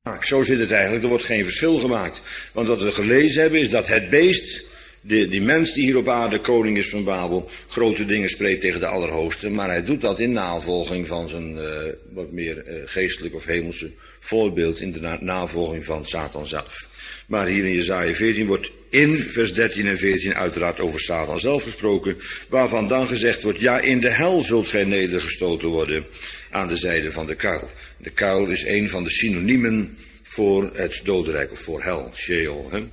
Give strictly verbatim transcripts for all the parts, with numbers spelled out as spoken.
Zo zit het eigenlijk, er wordt geen verschil gemaakt. Want wat we gelezen hebben is dat het beest, de, die mens die hier op aarde koning is van Babel, grote dingen spreekt tegen de Allerhoogste. Maar hij doet dat in navolging van zijn uh, wat meer uh, geestelijk of hemelse voorbeeld, in de na- navolging van Satan zelf. Maar hier in Jesaja veertien wordt in vers dertien en veertien uiteraard over Satan zelf gesproken, waarvan dan gezegd wordt, ja, in de hel zult gij nedergestoten worden aan de zijde van de kuil. De kuil is een van de synoniemen voor het dodenrijk, of voor hel, Sheol. Hè?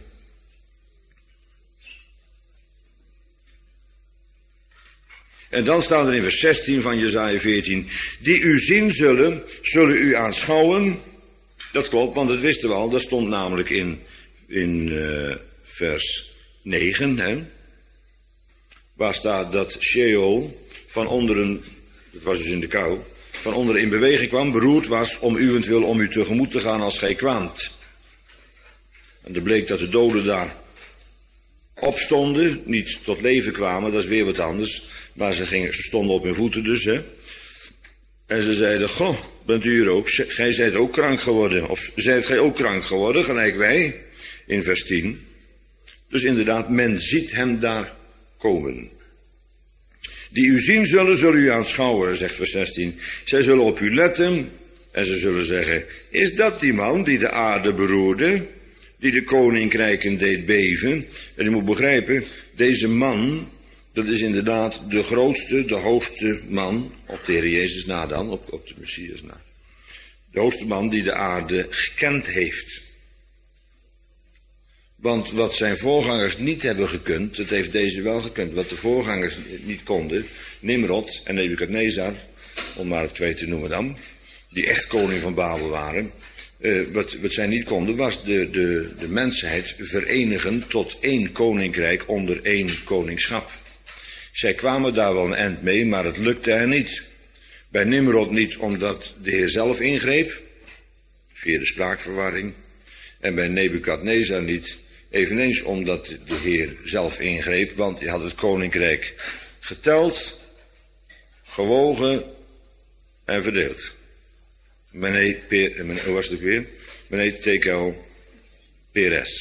En dan staat er in vers zestien van Jesaja veertien, die u zien zullen, zullen u aanschouwen. Dat klopt, want dat wisten we al, dat stond namelijk in, in uh, vers negen, hè? Waar staat dat Sheol van onderen, dat was dus in de kou, van onderen in beweging kwam, beroerd was om uwentwil, om u tegemoet te gaan als gij kwaamt. En er bleek dat de doden daar opstonden, niet tot leven kwamen, dat is weer wat anders, maar ze, gingen, ze stonden op hun voeten dus, hè. En ze zeiden, goh, bent u hier ook, gij zijt ook krank geworden, of zijt gij ook krank geworden, gelijk wij, in vers tien. Dus inderdaad, men ziet hem daar komen. Die u zien zullen, zullen u aanschouwen, zegt vers zestien. Zij zullen op u letten en ze zullen zeggen, is dat die man die de aarde beroerde, die de koninkrijken deed beven? En u moet begrijpen, deze man, dat is inderdaad de grootste, de hoogste man, op de Heer Jezus na dan, op, op de Messias na. De hoogste man die de aarde gekend heeft. Want wat zijn voorgangers niet hebben gekund, dat heeft deze wel gekund. Wat de voorgangers niet konden, Nimrod en Nebukadnezar, om maar twee te noemen dan, die echt koning van Babel waren. Uh, wat, wat zij niet konden, was de, de, de mensheid verenigen tot één koninkrijk onder één koningschap. Zij kwamen daar wel een eind mee, maar het lukte hen niet. Bij Nimrod niet, omdat de Heer zelf ingreep, via de spraakverwarring. En bij Nebukadnezar niet, eveneens omdat de Heer zelf ingreep, want hij had het koninkrijk geteld, gewogen en verdeeld. Meneer, meneer, hoe was het ook weer? Meneer Tekel Peres.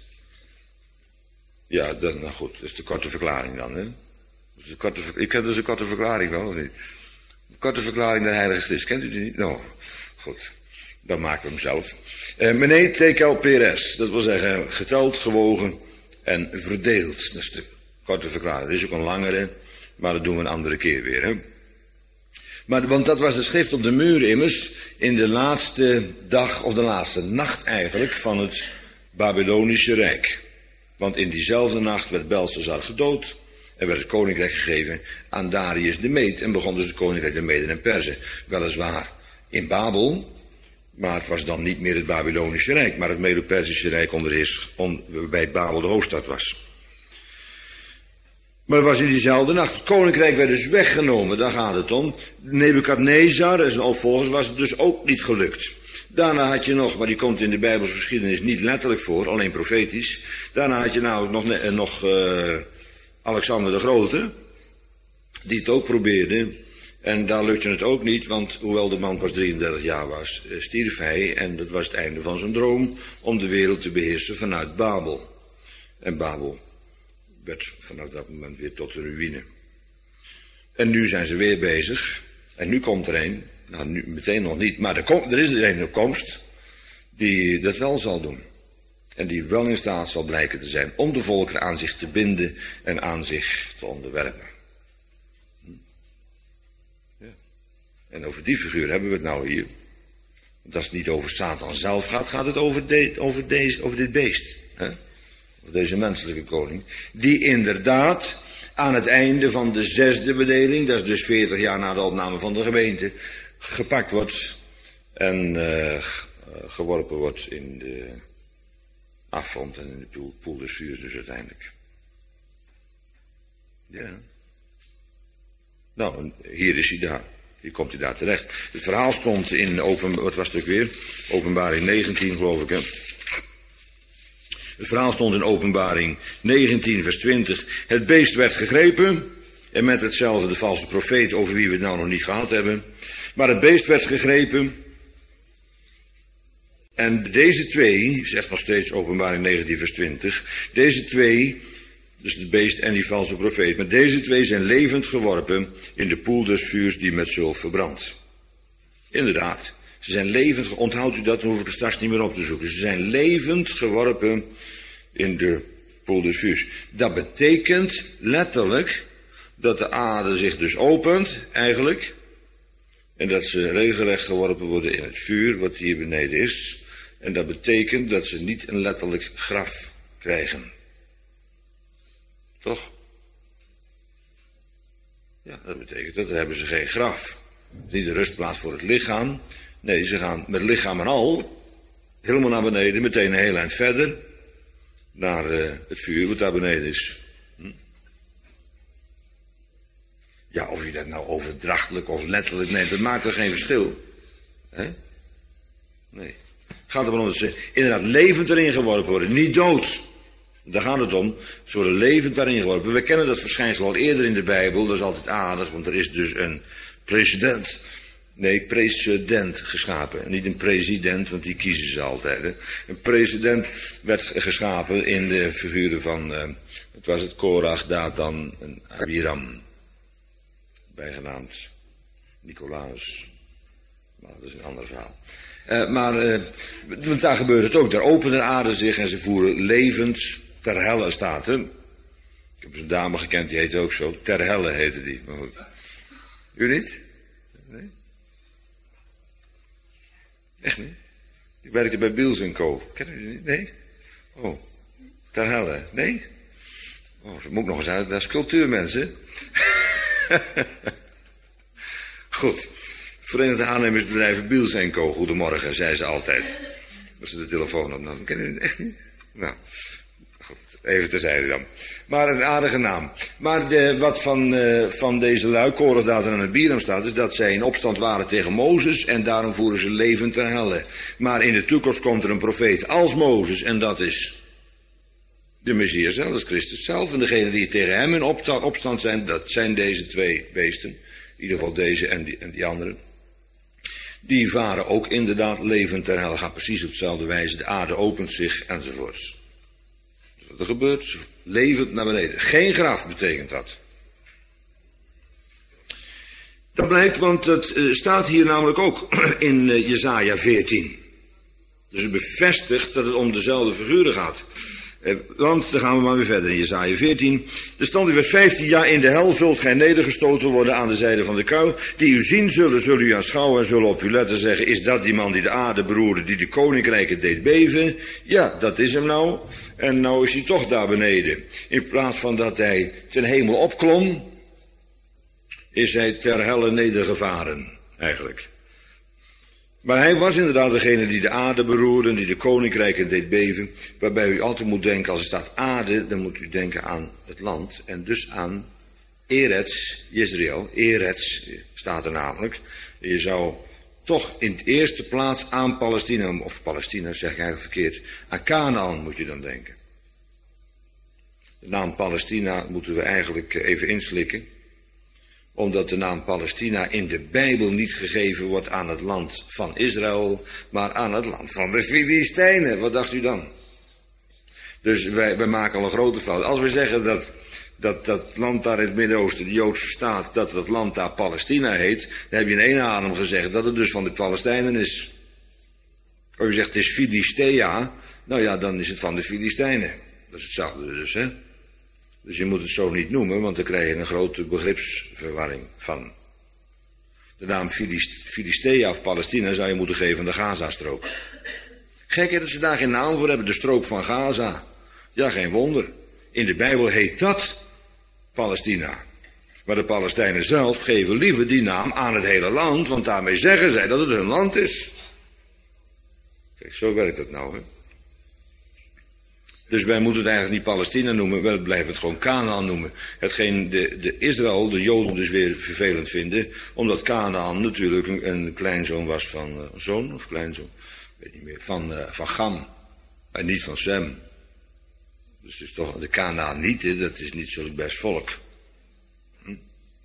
Ja, dat, nou goed, dat is de korte verklaring dan, hè? Dat is de korte, ik ken dus een korte verklaring wel, of niet? De korte verklaring der Heilige Schrift, kent u die niet? Nou, goed, dan maken we hem zelf. Uh, meneer Tekel Peres, dat wil zeggen geteld, gewogen en verdeeld. Dat is de korte verklaring. Dat is ook een langere, maar dat doen we een andere keer weer, hè? Maar, want dat was de schrift op de muur immers in de laatste dag, of de laatste nacht eigenlijk, van het Babylonische Rijk. Want in diezelfde nacht werd Belshazzar gedood en werd het koninkrijk gegeven aan Darius de Meed. En begon dus het koninkrijk de Meden en Perzen. Weliswaar in Babel, maar het was dan niet meer het Babylonische Rijk, maar het Medo-Persische Rijk onder heers, on, waarbij Babel de hoofdstad was. Maar het was in diezelfde nacht. Het koninkrijk werd dus weggenomen, daar gaat het om. Nebukadnezar en zijn opvolgers was het dus ook niet gelukt. Daarna had je nog, maar die komt in de Bijbelse geschiedenis niet letterlijk voor, alleen profetisch. Daarna had je nou nog, nog uh, Alexander de Grote, die het ook probeerde. En daar lukte het ook niet, want hoewel de man pas drieëndertig jaar was, stierf hij. En dat was het einde van zijn droom om de wereld te beheersen vanuit Babel. En Babel werd vanaf dat moment weer tot de ruïne. En nu zijn ze weer bezig. En nu komt er een, nou nu meteen nog niet, maar er, komt, er is er een op komst die dat wel zal doen. En die wel in staat zal blijken te zijn om de volkeren aan zich te binden en aan zich te onderwerpen. Ja. En over die figuur hebben we het nou hier. Want als het niet over Satan zelf gaat, gaat het over, de, over, deze, over dit beest. Hè? Over deze menselijke koning. Die inderdaad aan het einde van de zesde bedeling, dat is dus veertig jaar na de opname van de gemeente, gepakt wordt en uh, geworpen wordt in de afgrond en in de poel, poel des vuurs dus uiteindelijk. Ja. Nou, hier is hij daar. Hier komt hij daar terecht. Het verhaal stond in open, wat was het ook weer? Openbaring negentien, geloof ik, hè? Het verhaal stond in Openbaring negentien, vers twintig. Het beest werd gegrepen. En met hetzelfde de valse profeet, over wie we het nou nog niet gehad hebben. Maar het beest werd gegrepen. En deze twee, zegt nog steeds Openbaring negentien vers twintig, deze twee, dus het beest en die valse profeet, maar deze twee zijn levend geworpen in de poel des vuurs die met zilf verbrandt. Inderdaad, ze zijn levend, onthoudt u dat, dan hoef ik het straks niet meer op te zoeken. Ze zijn levend geworpen in de poel des vuurs. Dat betekent letterlijk dat de aarde zich dus opent, eigenlijk, en dat ze regelrecht geworpen worden in het vuur, wat hier beneden is. En dat betekent dat ze niet een letterlijk graf krijgen. Toch? Ja, dat betekent dat, dan hebben ze geen graf. Niet de rustplaats voor het lichaam. Nee, ze gaan met lichaam en al, helemaal naar beneden, meteen een heel eind verder, naar uh, het vuur wat daar beneden is. Hm? Ja, of je dat nou overdrachtelijk of letterlijk neemt, dat maakt er geen verschil. Hè? Nee. Het gaat erom dat ze inderdaad levend erin geworpen worden, niet dood. Daar gaat het om. Ze worden levend daarin geworpen. We kennen dat verschijnsel al eerder in de Bijbel, dat is altijd aardig, want er is dus een president, nee, precedent geschapen. En niet een president, want die kiezen ze altijd. Hè. Een president werd geschapen in de figuren van, uh, het was het Korach, Datan en Abiram. Bijgenaamd Nicolaas. Maar dat is een ander verhaal. Uh, maar, uh, want daar gebeurt het ook. Daar opende de aarde zich en ze voeren levend ter helle, staat er. Ik heb eens een dame gekend, die heette ook zo. Ter helle heette die. Maar goed. U niet? Nee? Echt niet? Ik werkte bij Biels en Co. Kennen u die niet? Nee? Oh. Ter helle. Nee? Oh, dat moet ik nog eens uit. Dat is cultuurmensen. Goed. Verenigde Aannemersbedrijven Biels en Co. Goedemorgen, zei ze altijd. Als ze de telefoon opnam. Kennen jullie het echt niet? Nou, goed. Even terzijde dan. Maar een aardige naam. Maar de, wat van, uh, van deze lui, Korach, Datan en Abiram staat, is dat zij in opstand waren tegen Mozes en daarom voeren ze levend ter helle. Maar in de toekomst komt er een profeet als Mozes en dat is de Messias zelf, dat is Christus zelf. En degenen die tegen hem in opstand zijn, dat zijn deze twee beesten. In ieder geval deze en die, en die anderen. Die varen ook inderdaad levend ter helle, gaan precies op dezelfde wijze. De aarde opent zich enzovoorts. Dus wat er gebeurt, levend naar beneden. Geen graf betekent dat. Dat blijkt, want het uh, staat hier namelijk ook in uh, Jesaja veertien. Dus het bevestigt dat het om dezelfde figuren gaat. Eh, want, dan gaan we maar weer verder in Jesaja veertien. Er stond in vers vijftien, ja, in de hel zult gij nedergestoten worden aan de zijde van de kuil. Die u zien zullen, zullen u aanschouwen en zullen op u letten zeggen, is dat die man die de aarde beroerde, die de koninkrijken deed beven? Ja, dat is hem nou. En nou is hij toch daar beneden. In plaats van dat hij ten hemel opklom, is hij ter helle nedergevaren, eigenlijk. Maar hij was inderdaad degene die de aarde beroerde, die de koninkrijken deed beven. Waarbij u altijd moet denken, als er staat aarde, dan moet u denken aan het land. En dus aan Eretz, Jezreel. Eretz staat er namelijk. Je zou toch in de eerste plaats aan Palestina, of Palestina zeg ik eigenlijk verkeerd, aan Canaan moet je dan denken. De naam Palestina moeten we eigenlijk even inslikken. Omdat de naam Palestina in de Bijbel niet gegeven wordt aan het land van Israël, maar aan het land van de Filistijnen. Wat dacht u dan? Dus wij, wij maken al een grote fout. Als we zeggen dat, dat dat land daar in het Midden-Oosten, de Joodse staat, dat dat land daar Palestina heet, dan heb je in één adem gezegd dat het dus van de Palestijnen is. Als je zegt het is Filistea, nou ja, dan is het van de Filistijnen. Dat is hetzelfde dus, hè. Dus je moet het zo niet noemen, want dan krijg je een grote begripsverwarring van. De naam Filistea of Palestina zou je moeten geven aan de Gaza-strook. Gek dat ze daar geen naam voor hebben, de strook van Gaza. Ja, geen wonder. In de Bijbel heet dat Palestina. Maar de Palestijnen zelf geven liever die naam aan het hele land, want daarmee zeggen zij dat het hun land is. Kijk, zo werkt dat nou, hè. Dus wij moeten het eigenlijk niet Palestina noemen, wij blijven het gewoon Canaan noemen. Hetgeen de, de Israël, de Joden dus weer vervelend vinden, omdat Canaan natuurlijk een, een kleinzoon was van, uh, zoon of kleinzoon, weet niet meer, van, uh, van Gam, en niet van Sem. Dus het is toch, de Canaanieten, dat is niet zulk best volk. Hm?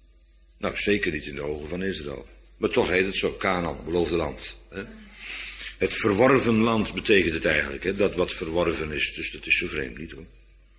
Nou, zeker niet in de ogen van Israël. Maar toch heet het zo, Canaan, beloofde land. Hè? Het verworven land betekent het eigenlijk, hè? Dat wat verworven is. Dus dat is zo vreemd niet hoor.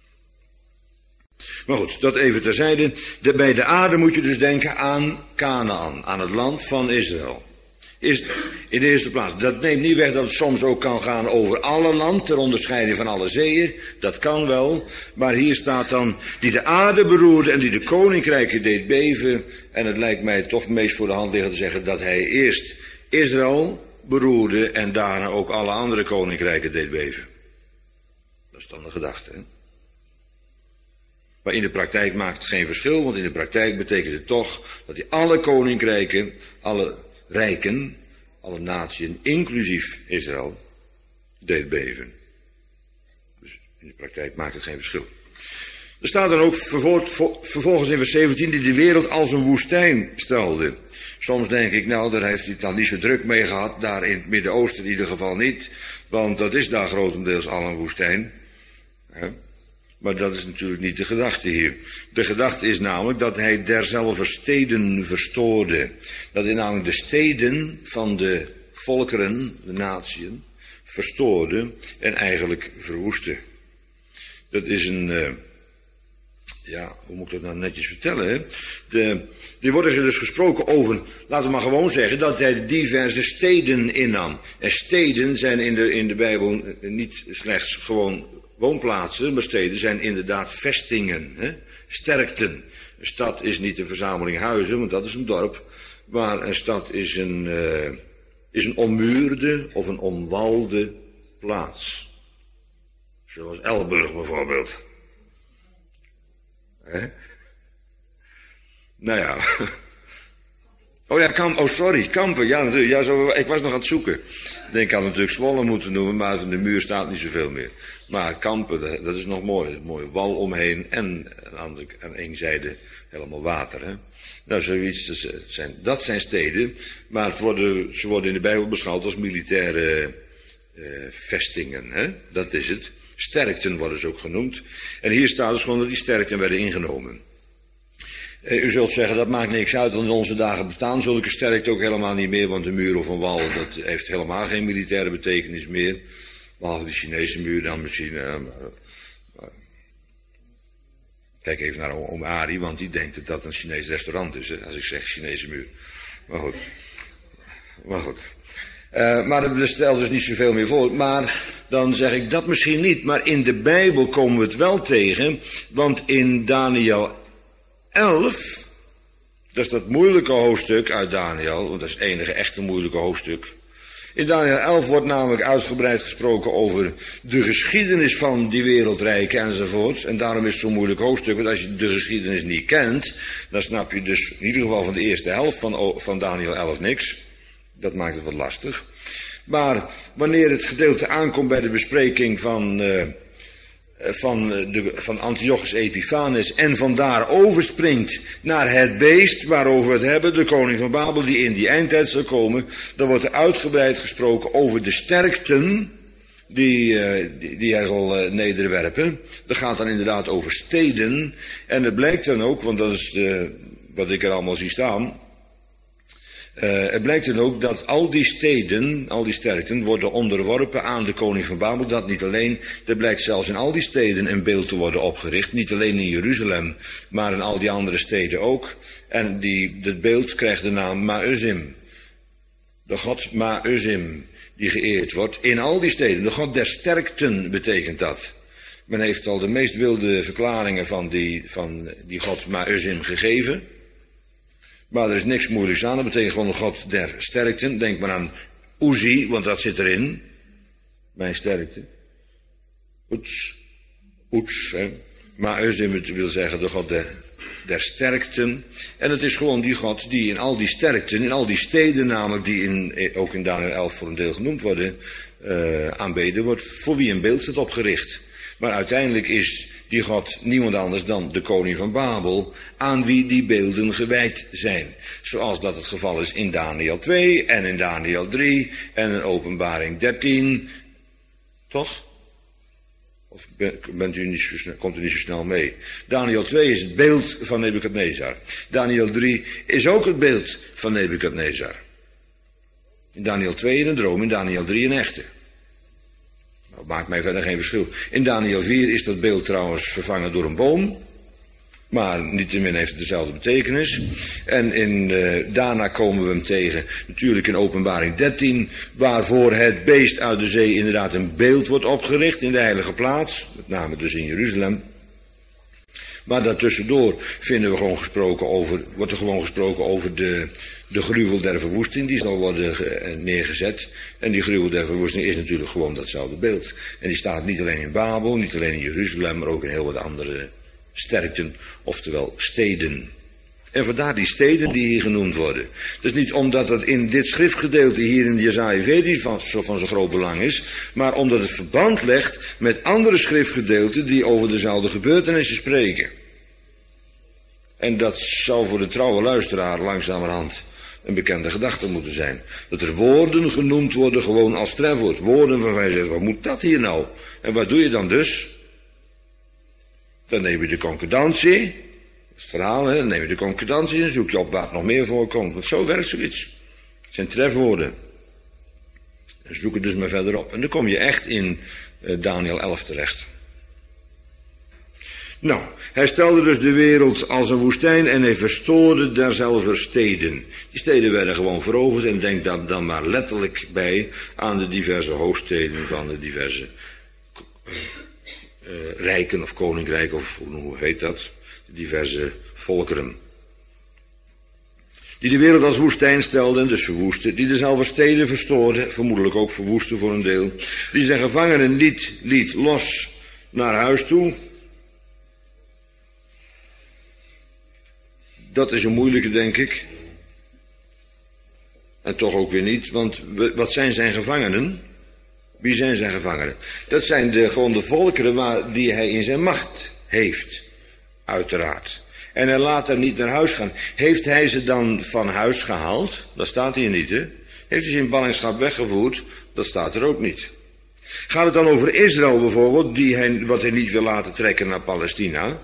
Maar goed, dat even terzijde. De, bij de aarde moet je dus denken aan Kanaan, aan het land van Israël. Is in de eerste plaats. Dat neemt niet weg dat het soms ook kan gaan over alle land, ter onderscheiding van alle zeeën. Dat kan wel. Maar hier staat dan, die de aarde beroerde en die de koninkrijken deed beven. En het lijkt mij toch meest voor de hand liggen te zeggen dat hij eerst Israël beroerde en daarna ook alle andere koninkrijken deed beven. Dat is dan de gedachte, hè? Maar in de praktijk maakt het geen verschil, want in de praktijk betekent het toch dat hij alle koninkrijken, alle rijken, alle naties, inclusief Israël, deed beven. Dus in de praktijk maakt het geen verschil. Er staat dan ook vervolgens in vers zeventien, die de wereld als een woestijn stelde. Soms denk ik, nou, daar heeft hij het dan niet zo druk mee gehad, daar in het Midden-Oosten in ieder geval niet, want dat is daar grotendeels al een woestijn. He? Maar dat is natuurlijk niet de gedachte hier. De gedachte is namelijk dat hij derzelfde steden verstoorde. Dat hij namelijk de steden van de volkeren, de natieën, verstoorde en eigenlijk verwoestte. Dat is een, uh, ja, hoe moet ik dat nou netjes vertellen, hè? De, die worden dus gesproken over, laten we maar gewoon zeggen, dat hij diverse steden innam. En steden zijn in de, in de Bijbel niet slechts gewoon woonplaatsen, maar steden zijn inderdaad vestingen, hè? Sterkten. Een stad is niet een verzameling huizen, want dat is een dorp. Maar een stad is een, uh, is een ommuurde of een omwalde plaats. Zoals Elburg bijvoorbeeld. Hè? Nou ja. Oh ja, Kamp, oh sorry, Kampen, ja natuurlijk. Ja, zo, ik was nog aan het zoeken. Ik denk, ik had natuurlijk Zwolle moeten noemen, maar van de muur staat niet zoveel meer. Maar Kampen, dat is nog mooi. Een mooie wal omheen en aan, de, aan één zijde helemaal water. Hè? Nou, zoiets, dat zijn, dat zijn steden, maar het worden, ze worden in de Bijbel beschouwd als militaire uh, vestingen. Hè? Dat is het. Sterkten worden ze ook genoemd. En hier staat dus gewoon dat die sterkten werden ingenomen. Uh, u zult zeggen, dat maakt niks uit, want in onze dagen bestaan zulke sterkten ook helemaal niet meer, want een muur of een wal, dat heeft helemaal geen militaire betekenis meer. Behalve de Chinese muur dan misschien. Uh, uh, kijk even naar oom Arie, want die denkt dat dat een Chinees restaurant is, hè, als ik zeg Chinese muur. Maar goed. Maar goed. Uh, maar er stelt dus niet zoveel meer voor. Maar dan zeg ik dat misschien niet. Maar in de Bijbel komen we het wel tegen. Want in Daniel elf, dat is dat moeilijke hoofdstuk uit Daniel, want dat is het enige echte moeilijke hoofdstuk. In Daniel elf wordt namelijk uitgebreid gesproken over de geschiedenis van die wereldrijken enzovoorts. En daarom is het zo'n moeilijk hoofdstuk, want als je de geschiedenis niet kent, dan snap je dus in ieder geval van de eerste helft van, van Daniel elf niks. Dat maakt het wat lastig. Maar wanneer het gedeelte aankomt bij de bespreking van, uh, van, de, van Antiochus Epiphanes en vandaar overspringt naar het beest waarover we het hebben, de koning van Babel die in die eindtijd zal komen, dan wordt er uitgebreid gesproken over de sterkten die, uh, die, die hij zal uh, nederwerpen. Dat gaat dan inderdaad over steden en het blijkt dan ook, want dat is de, wat ik er allemaal zie staan. Uh, het blijkt dan ook dat al die steden, al die sterkten, worden onderworpen aan de koning van Babel. Dat niet alleen, er blijkt zelfs in al die steden een beeld te worden opgericht. Niet alleen in Jeruzalem, maar in al die andere steden ook. En die, dat beeld krijgt de naam Ma'uzim. De god Ma'uzim, die geëerd wordt in al die steden. De god der sterkten betekent dat. Men heeft al de meest wilde verklaringen van die, van die god Ma'uzim gegeven. Maar er is niks moeilijks aan, dat betekent gewoon een god der sterkten. Denk maar aan Uzi, want dat zit erin. Mijn sterkte. Oets. Oets, hè. Maar Uzim wil zeggen de god der, der sterkten. En het is gewoon die god die in al die sterkten, in al die steden namelijk, die in, ook in Daniel elf voor een deel genoemd worden, uh, aanbeden wordt, voor wie een beeld staat opgericht. Maar uiteindelijk is die god niemand anders dan de koning van Babel, aan wie die beelden gewijd zijn. Zoals dat het geval is in Daniel twee en in Daniel drie en in Openbaring dertien. Toch? Of bent u niet zo snel, komt u niet zo snel mee? Daniel twee is het beeld van Nebukadnezar. Daniel drie is ook het beeld van Nebukadnezar. In Daniel twee een droom, in Daniel drie een echte. Nou, maakt mij verder geen verschil. In Daniel vier is dat beeld trouwens vervangen door een boom. Maar niettemin heeft het dezelfde betekenis. En in, uh, daarna komen we hem tegen, natuurlijk in Openbaring dertien, waarvoor het beest uit de zee inderdaad een beeld wordt opgericht in de heilige plaats, met name dus in Jeruzalem. Maar daartussendoor vinden we gewoon gesproken over, wordt er gewoon gesproken over de, de gruwel der verwoesting, die zal worden neergezet. En die gruwel der verwoesting is natuurlijk gewoon datzelfde beeld. En die staat niet alleen in Babel, niet alleen in Jeruzalem, maar ook in heel wat andere sterkten, oftewel steden. En vandaar die steden die hier genoemd worden. Dus niet omdat het in dit schriftgedeelte hier in Jesaja veertien van, zo van zo'n groot belang is, maar omdat het verband legt met andere schriftgedeelten die over dezelfde gebeurtenissen spreken. En dat zou voor de trouwe luisteraar langzamerhand een bekende gedachte moeten zijn. Dat er woorden genoemd worden gewoon als trefwoord. Woorden waarvan je zegt, wat moet dat hier nou? En wat doe je dan dus? Dan neem je de concordantie, het verhaal, hè, dan neem je de concordantie en zoek je op waar het nog meer voorkomt. Want zo werkt zoiets. Het zijn trefwoorden. En zoek het dus maar verder op. En dan kom je echt in uh, Daniel elf terecht. Nou, hij stelde dus de wereld als een woestijn en hij verstoorde derzelfde steden. Die steden werden gewoon veroverd en denk daar dan maar letterlijk bij aan de diverse hoofdsteden van de diverse Uh, rijken of koninkrijken, of hoe heet dat, diverse volkeren. Die de wereld als woestijn stelden, dus verwoesten, die dezelfde steden verstoorden, vermoedelijk ook verwoesten voor een deel, die zijn gevangenen niet liet los naar huis toe. Dat is een moeilijke, denk ik. En toch ook weer niet, want wat zijn zijn gevangenen? Wie zijn zijn gevangenen? Dat zijn de, gewoon de volkeren waar, die hij in zijn macht heeft, uiteraard. En hij laat er niet naar huis gaan. Heeft hij ze dan van huis gehaald? Dat staat hier niet, hè? Heeft hij ze in ballingschap weggevoerd? Dat staat er ook niet. Gaat het dan over Israël bijvoorbeeld, die hij, wat hij niet wil laten trekken naar Palestina?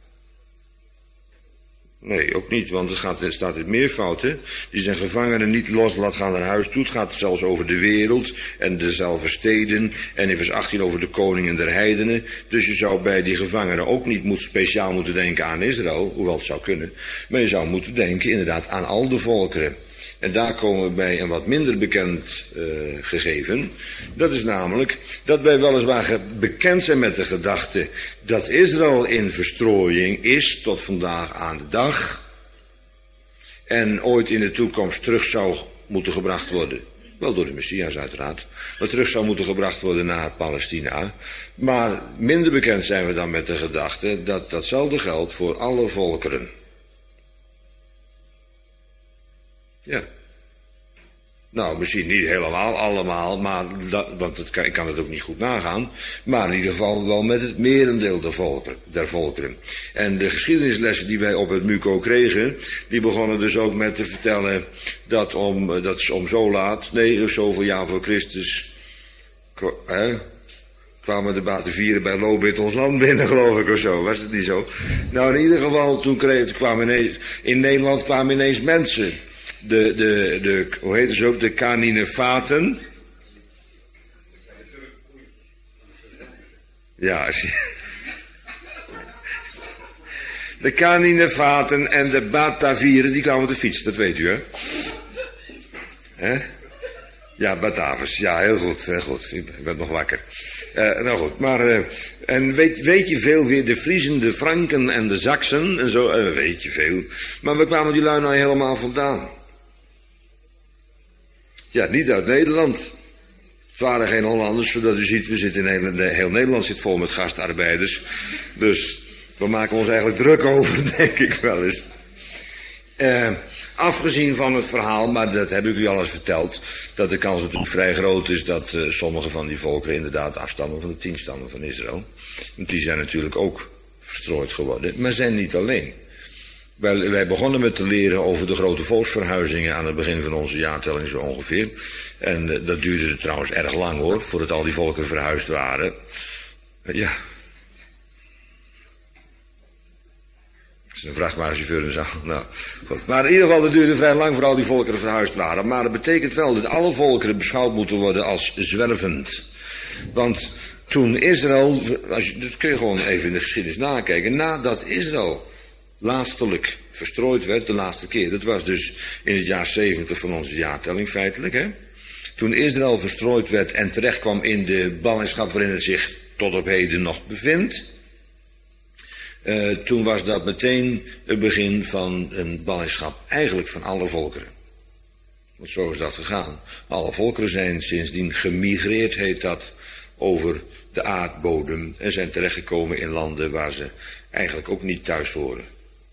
Nee, ook niet, want het, gaat, het staat in meervoud, hè. Die zijn gevangenen niet los laat gaan naar huis toe. Het gaat zelfs over de wereld en dezelfde steden. En in vers achttien over de koningen der heidenen. Dus je zou bij die gevangenen ook niet moet, speciaal moeten denken aan Israël, hoewel het zou kunnen. Maar je zou moeten denken inderdaad aan al de volkeren. En daar komen we bij een wat minder bekend uh, gegeven. Dat is namelijk dat wij weliswaar bekend zijn met de gedachte dat Israël in verstrooiing is tot vandaag aan de dag. En ooit in de toekomst terug zou moeten gebracht worden. Wel door de Messias uiteraard. Maar terug zou moeten gebracht worden naar Palestina. Maar minder bekend zijn we dan met de gedachte dat datzelfde geldt voor alle volkeren. Ja. Nou, misschien niet helemaal allemaal, maar dat, want het kan, ik kan het ook niet goed nagaan. Maar in ieder geval wel met het merendeel der volkeren, der volkeren. En de geschiedenislessen die wij op het MUCO kregen, die begonnen dus ook met te vertellen dat om, dat is om zo laat, nee, zoveel jaar voor Christus, hè, kwamen de Batavieren bij Lobit ons land binnen, geloof ik, of zo. Was het niet zo? Nou, in ieder geval, toen kreeg, kwamen ineens, in Nederland kwamen ineens mensen. De, de, de, hoe heet ze ook, de Caninefaten. Ja, de Caninefaten en de Batavieren, die kwamen op de fiets, dat weet u, hè? Hè? Ja, Batavus, ja, heel goed, heel goed, ik ben nog wakker. Uh, nou goed, maar, uh, en weet, weet je veel weer, de Friezen, de Franken en de Saksen en zo, uh, weet je veel. Maar we kwamen die lui nou helemaal vandaan. Ja, niet uit Nederland. Het waren geen Hollanders, zodat u ziet, we zitten in heel, heel Nederland zit vol met gastarbeiders. Dus we maken ons eigenlijk druk over, denk ik wel eens. Uh, afgezien van het verhaal, maar dat heb ik u al eens verteld, dat de kans natuurlijk vrij groot is dat uh, sommige van die volkeren inderdaad afstammen van de tien stammen van Israël. Want die zijn natuurlijk ook verstrooid geworden, maar zijn niet alleen. Wij, wij begonnen met te leren over de grote volksverhuizingen aan het begin van onze jaartelling zo ongeveer. En uh, dat duurde trouwens erg lang hoor, voordat al die volken verhuisd waren. Uh, ja. Dat is een vrachtwagenchauffeur in de zaal. Nou, goed. Maar in ieder geval, dat duurde vrij lang voor al die volkeren verhuisd waren. Maar dat betekent wel dat alle volkeren beschouwd moeten worden als zwervend. Want toen Israël, als je, dat kun je gewoon even in de geschiedenis nakijken, nadat Israël laatstelijk verstrooid werd, de laatste keer, dat was dus in het jaar zeventig van onze jaartelling feitelijk, hè. Toen Israël verstrooid werd en terecht kwam in de ballingschap waarin het zich tot op heden nog bevindt, uh, toen was dat meteen het begin van een ballingschap, eigenlijk van alle volkeren. Want zo is dat gegaan. Alle volkeren zijn sindsdien gemigreerd, heet dat, over de aardbodem en zijn terechtgekomen in landen waar ze eigenlijk ook niet thuis horen.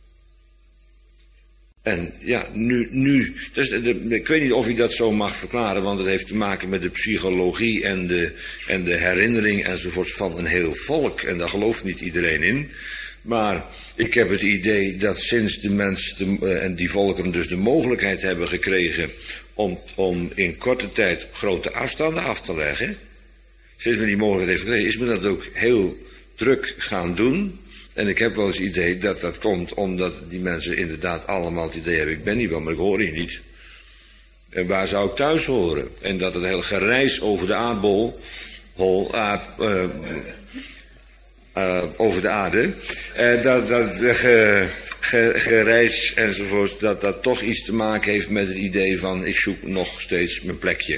En ja, nu, nu dus de, ik weet niet of ik dat zo mag verklaren, want het heeft te maken met de psychologie en de, en de herinnering enzovoorts van een heel volk. En daar gelooft niet iedereen in. Maar ik heb het idee dat sinds de mens de, uh, en die volkeren dus de mogelijkheid hebben gekregen om, om in korte tijd grote afstanden af te leggen, sinds men die mogelijkheid heeft gekregen, is men dat ook heel druk gaan doen. En ik heb wel eens het idee dat dat komt omdat die mensen inderdaad allemaal het idee hebben, ik ben hier wel, maar ik hoor hier niet. En waar zou ik thuis horen? En dat het hele gereis over de aardbol, hol, aard, uh, uh, over de aarde, uh, dat dat uh, ge, ge, gereis enzovoort, dat dat toch iets te maken heeft met het idee van, ik zoek nog steeds mijn plekje.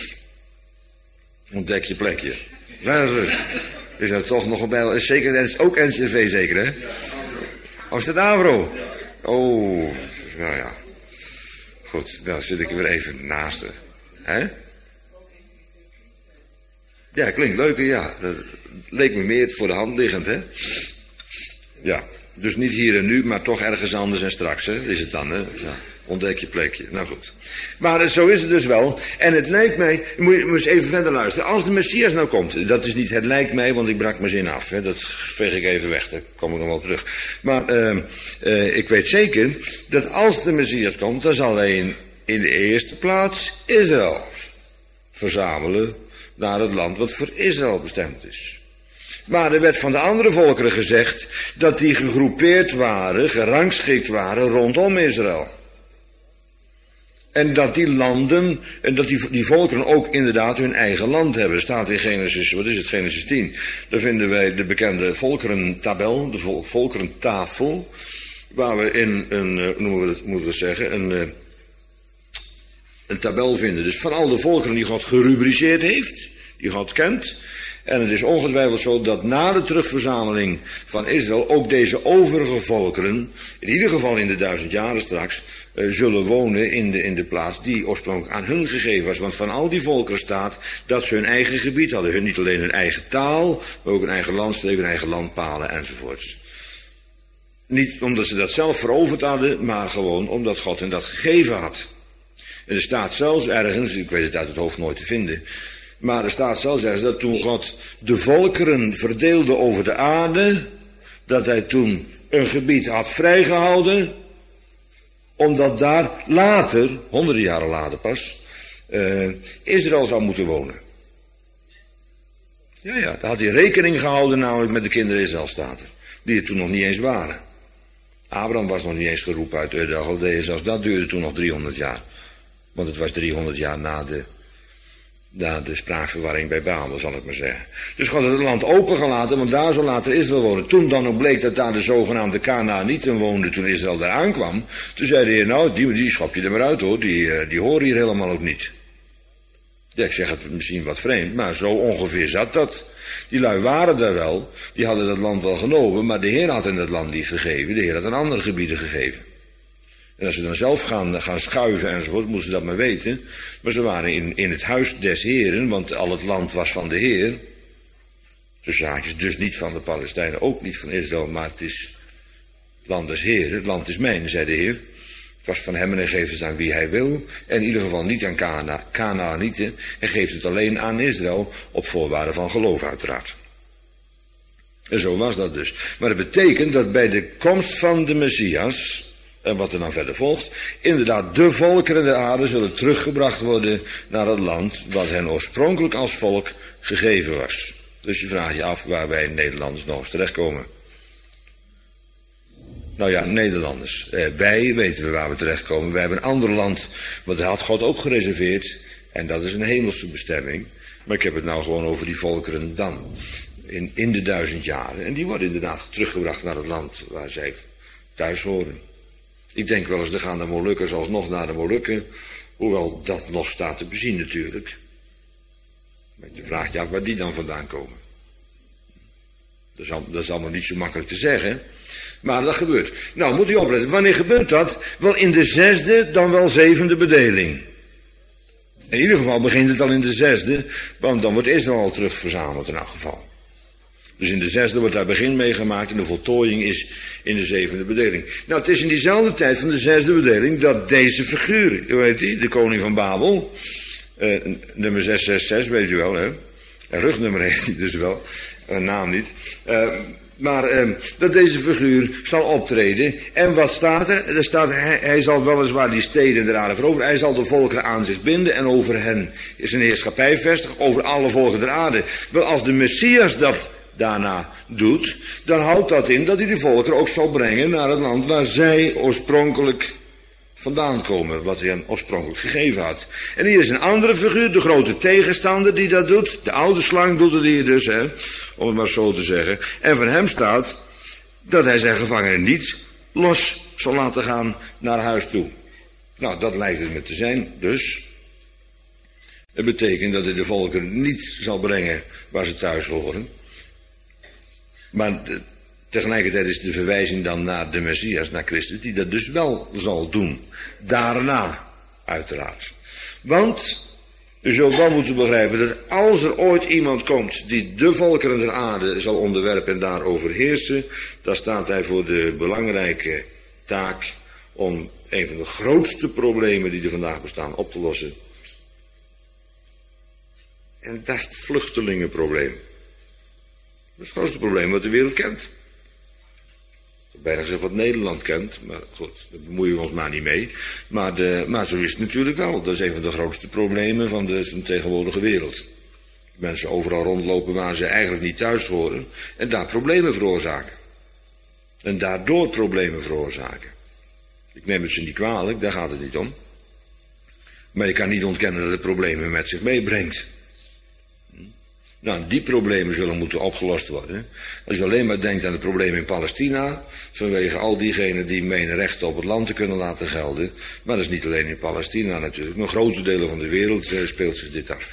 Ontdek je plekje. Is dat toch nog bij, zeker, ook N C V zeker, hè? Oh, is dat Avro? Oh, nou ja. Goed, dan zit ik er weer even naast er. Hè? Ja, klinkt leuk, ja. Dat leek me meer voor de hand liggend, hè? Ja, dus niet hier en nu, maar toch ergens anders en straks, hè? Is het dan, hè? Ja. Ontdek je plekje. Nou goed. Maar zo is het dus wel. En het lijkt mij, moet je eens even verder luisteren. Als de Messias nou komt, dat is niet het lijkt mij, want ik brak mijn zin af. Hè, dat veeg ik even weg, daar kom ik nog wel terug. Maar uh, uh, ik weet zeker dat als de Messias komt, dan zal hij in, in de eerste plaats Israël verzamelen naar het land wat voor Israël bestemd is. Maar er werd van de andere volkeren gezegd dat die gegroepeerd waren, gerangschikt waren rondom Israël. En dat die landen, en dat die, die volkeren ook inderdaad hun eigen land hebben. Staat in Genesis, wat is het, Genesis tien. Daar vinden wij de bekende volkerentabel, de vol, volkerentafel. Waar we in een, uh, noemen we het, moeten we zeggen, een, uh, een tabel vinden. Dus van al de volkeren die God gerubriceerd heeft, die God kent. En het is ongetwijfeld zo dat na de terugverzameling van Israël ook deze overige volkeren, in ieder geval in de duizend jaren straks, uh, zullen wonen in de, in de plaats die oorspronkelijk aan hun gegeven was. Want van al die volkeren staat dat ze hun eigen gebied hadden. Hun niet alleen hun eigen taal, maar ook hun eigen landstreek, hun eigen landpalen enzovoorts. Niet omdat ze dat zelf veroverd hadden, maar gewoon omdat God hen dat gegeven had. En er staat zelfs ergens, ik weet het uit het hoofd nooit te vinden, maar er staat zelfs ergens dat toen God de volkeren verdeelde over de aarde, dat hij toen een gebied had vrijgehouden, omdat daar later, honderden jaren later pas, uh, Israël zou moeten wonen. Ja, ja, daar had hij rekening gehouden namelijk met de kinderen Israël, staat er, die er toen nog niet eens waren. Abraham was nog niet eens geroepen uit de Galdeeën, zelfs dat duurde toen nog driehonderd jaar. Want het was driehonderd jaar na de, na de spraakverwarring bij Babel, zal ik maar zeggen. Dus God had het land opengelaten, want daar zou later Israël wonen. Toen dan ook bleek dat daar de zogenaamde Kanaanieten woonden toen Israël daar aankwam. Toen zei de Heer, nou, die, die schop je er maar uit hoor, die, die horen hier helemaal ook niet. Ja, ik zeg het misschien wat vreemd, maar zo ongeveer zat dat. Die lui waren daar wel, die hadden dat land wel genomen, maar de Heer had hen dat land niet gegeven. De Heer had aan andere gebieden gegeven. En als ze dan zelf gaan, gaan schuiven enzovoort, moesten ze dat maar weten. Maar ze waren in, in het huis des Heeren, want al het land was van de Heer. Tussen haakjes, dus niet van de Palestijnen, ook niet van Israël, maar het is het land des Heeren. Het land is mijn, zei de Heer. Het was van hem en hij geeft het aan wie hij wil. En in ieder geval niet aan Kana, Kanaanieten. Hij geeft het alleen aan Israël, op voorwaarde van geloof uiteraard. En zo was dat dus. Maar dat betekent dat bij de komst van de Messias, en wat er dan verder volgt, inderdaad de volkeren der aarde zullen teruggebracht worden naar het land wat hen oorspronkelijk als volk gegeven was. Dus je vraagt je af waar wij Nederlanders nog eens terechtkomen. Nou ja, Nederlanders. Eh, wij weten we waar we terechtkomen. Wij hebben een ander land, want dat had God ook gereserveerd. En dat is een hemelse bestemming. Maar ik heb het nou gewoon over die volkeren dan. In, in de duizend jaren. En die worden inderdaad teruggebracht naar het land waar zij thuis horen. Ik denk wel eens, er gaan de Molukkers alsnog naar de Molukken. Hoewel dat nog staat te bezien natuurlijk. Maar je vraagt je af waar die dan vandaan komen. Dat is, al, dat is allemaal niet zo makkelijk te zeggen. Maar dat gebeurt. Nou, moet u opletten. Wanneer gebeurt dat? Wel in de zesde, dan wel zevende bedeling. In ieder geval begint het al in de zesde. Want dan wordt Israël al terug verzameld in elk geval. Dus in de zesde wordt daar begin mee gemaakt en de voltooiing is in de zevende bedeling. Nou, het is in diezelfde tijd van de zesde bedeling dat deze figuur, hoe heet die? De koning van Babel, uh, nummer zes zes zes, weet u wel, hè? En rugnummer heet hij dus wel, een naam niet. Uh, maar uh, dat deze figuur zal optreden. En wat staat er? Er staat, hij, hij zal weliswaar die steden der aarde veroveren. Hij zal de volkeren aan zich binden en over hen is een heerschappij vestigen, over alle volken der aarde. Wel, als de Messias dat daarna doet, dan houdt dat in dat hij de volkeren ook zal brengen naar het land waar zij oorspronkelijk vandaan komen, wat hij hen oorspronkelijk gegeven had. En hier is een andere figuur, de grote tegenstander die dat doet, de oude slang doet het hier dus, hè, om het maar zo te zeggen. En van hem staat dat hij zijn gevangenen niet los zal laten gaan naar huis toe. Nou, dat lijkt het me te zijn, dus het betekent dat hij de volkeren niet zal brengen waar ze thuis horen. Maar de, tegelijkertijd is de verwijzing dan naar de Messias, naar Christus, die dat dus wel zal doen. Daarna, uiteraard. Want, u zult wel moeten begrijpen dat als er ooit iemand komt die de volkeren der aarde zal onderwerpen en daarover heersen, dan staat hij voor de belangrijke taak om een van de grootste problemen die er vandaag bestaan op te lossen. En dat is het vluchtelingenprobleem. Dat is het grootste probleem wat de wereld kent. Bijna gezegd wat Nederland kent, maar goed, daar bemoeien we ons maar niet mee. Maar, de, maar zo is het natuurlijk wel. Dat is een van de grootste problemen van de, van de tegenwoordige wereld. Mensen overal rondlopen waar ze eigenlijk niet thuis horen en daar problemen veroorzaken. En daardoor problemen veroorzaken. Ik neem het ze niet kwalijk, daar gaat het niet om. Maar je kan niet ontkennen dat het problemen met zich meebrengt. Nou, die problemen zullen moeten opgelost worden. Als je alleen maar denkt aan de problemen in Palestina, vanwege al diegenen die menen rechten op het land te kunnen laten gelden. Maar dat is niet alleen in Palestina natuurlijk. In grote delen van de wereld uh, speelt zich dit af.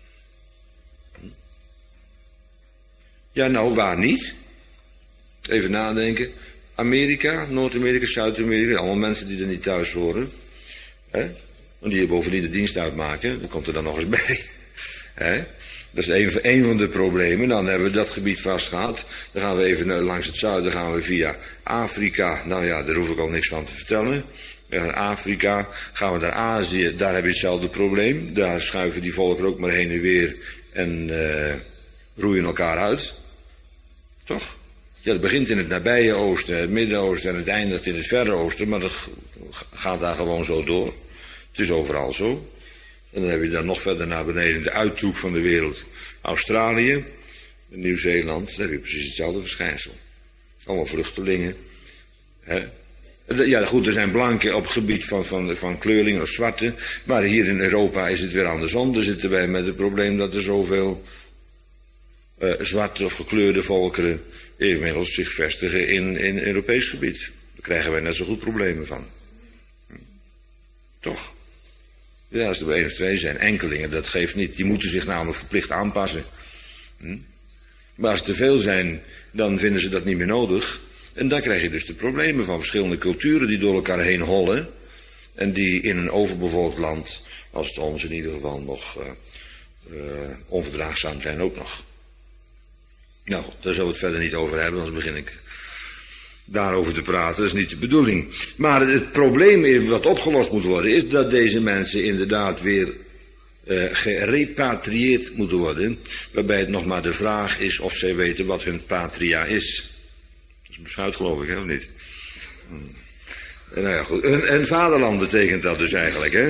Ja, nou, waar niet? Even nadenken. Amerika, Noord-Amerika, Zuid-Amerika, allemaal mensen die er niet thuis horen. Hè? En die er bovendien de dienst uitmaken, dat komt er dan nog eens bij. Hè? Dat is een, een van de problemen. Dan hebben we dat gebied vastgehad. Dan gaan we even langs het zuiden, gaan we via Afrika. Nou ja, daar hoef ik al niks van te vertellen. We gaan naar Afrika, gaan we naar Azië, daar heb je hetzelfde probleem. Daar schuiven die volkeren ook maar heen en weer en uh, roeien elkaar uit. Toch? Ja, dat begint in het nabije oosten, het Midden-Oosten en het eindigt in het Verre Oosten. Maar dat gaat daar gewoon zo door. Het is overal zo. En dan heb je dan nog verder naar beneden de uithoek van de wereld. Australië, Nieuw-Zeeland, daar heb je precies hetzelfde verschijnsel. Allemaal vluchtelingen. Hè? Ja, goed, er zijn blanken op het gebied van, van, van kleurlingen of zwarte. Maar hier in Europa is het weer andersom. Dan zitten wij met het probleem dat er zoveel uh, zwarte of gekleurde volkeren inmiddels zich vestigen in, in Europees gebied. Daar krijgen wij net zo goed problemen van. Hm. Toch? Ja, als er één of twee zijn, enkelingen, dat geeft niet. Die moeten zich namelijk verplicht aanpassen. Hm? Maar als er te veel zijn, dan vinden ze dat niet meer nodig. En dan krijg je dus de problemen van verschillende culturen die door elkaar heen hollen. En die in een overbevolkt land, als het ons in ieder geval nog uh, uh, onverdraagzaam zijn ook nog. Nou, daar zullen we het verder niet over hebben, anders begin ik daarover te praten, dat is niet de bedoeling. Maar het probleem wat opgelost moet worden, is dat deze mensen inderdaad weer uh, gerepatrieerd moeten worden. Waarbij het nog maar de vraag is of zij weten wat hun patria is. Dat is beschuit, geloof ik, hè, of niet? Hmm. Nou ja, goed. En, en vaderland betekent dat dus eigenlijk, hè?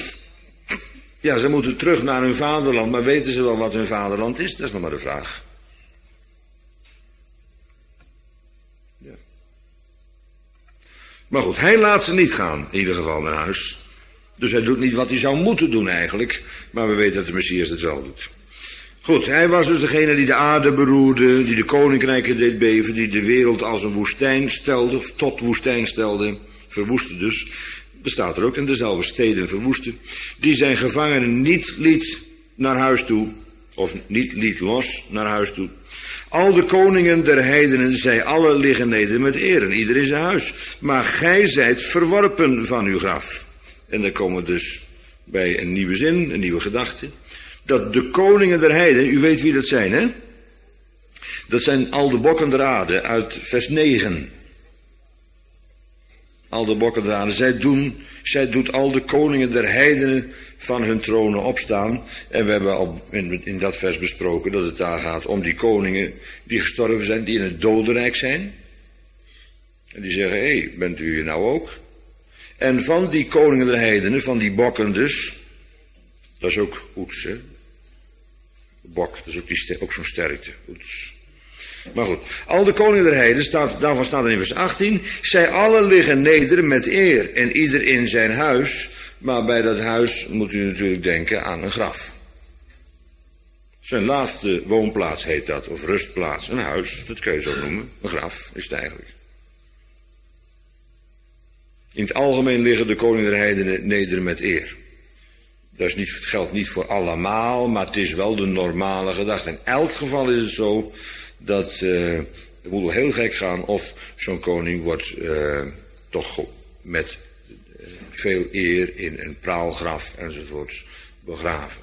Ja, ze moeten terug naar hun vaderland, maar weten ze wel wat hun vaderland is? Dat is nog maar de vraag. Maar goed, hij laat ze niet gaan, in ieder geval naar huis. Dus hij doet niet wat hij zou moeten doen eigenlijk. Maar we weten dat de Messias het wel doet. Goed, hij was dus degene die de aarde beroerde, die de koninkrijken deed beven, die de wereld als een woestijn stelde, of tot woestijn stelde, verwoestte dus. Bestaat er ook, en dezelfde steden verwoestte. Die zijn gevangenen niet liet naar huis toe, of niet liet los naar huis toe. Al de koningen der heidenen, zij alle liggen neder met eren, ieder in zijn huis. Maar gij zijt verworpen van uw graf. En dan komen we dus bij een nieuwe zin, een nieuwe gedachte. Dat de koningen der heidenen, u weet wie dat zijn, hè? Dat zijn al de bokken der aarde, uit vers negen. Al de bokken der aarde, zij doen, zij doet al de koningen der heidenen van hun tronen opstaan. En we hebben al in, in dat vers besproken dat het daar gaat om die koningen die gestorven zijn, die in het dodenrijk zijn. En die zeggen, hé, hey, bent u hier nou ook? En van die koningen der heidenen, van die bokken dus, dat is ook oets, hè? Bok, dat is ook, die, ook zo'n sterkte, oets. Maar goed, al de koningen der heidenen, staat, daarvan staat er in vers achttien, zij allen liggen neder met eer en ieder in zijn huis. Maar bij dat huis moet u natuurlijk denken aan een graf. Zijn laatste woonplaats heet dat, of rustplaats, een huis, dat kun je zo noemen. Een graf is het eigenlijk. In het algemeen liggen de koningen der heidenen neder met eer. Dat is niet, het geldt niet voor allemaal, maar het is wel de normale gedachte. In elk geval is het zo dat uh, het moet wel heel gek gaan of zo'n koning wordt uh, toch met uh, veel eer in een praalgraf enzovoorts begraven.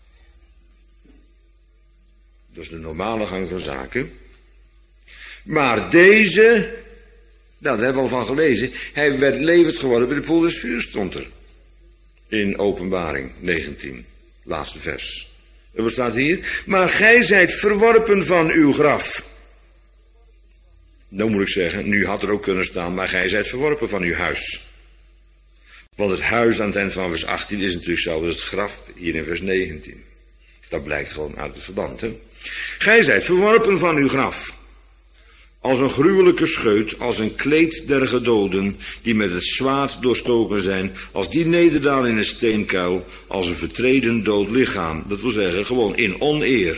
Dat is de normale gang van zaken. Maar deze, nou, daar hebben we al van gelezen, hij werd levend geworden bij de poel des vuurs, stond er. In Openbaring negentien, laatste vers. En wat staat hier? Maar gij zijt verworpen van uw graf. Nou moet ik zeggen, nu had er ook kunnen staan, maar gij zijt verworpen van uw huis. Want het huis aan het eind van vers achttien is natuurlijk hetzelfde als het graf hier in vers negentien. Dat blijkt gewoon uit het verband, hè. Gij zijt verworpen van uw graf. Als een gruwelijke scheut, als een kleed der gedoden, die met het zwaard doorstoken zijn, als die nederdalen in een steenkuil, als een vertreden dood lichaam. Dat wil zeggen, gewoon in oneer.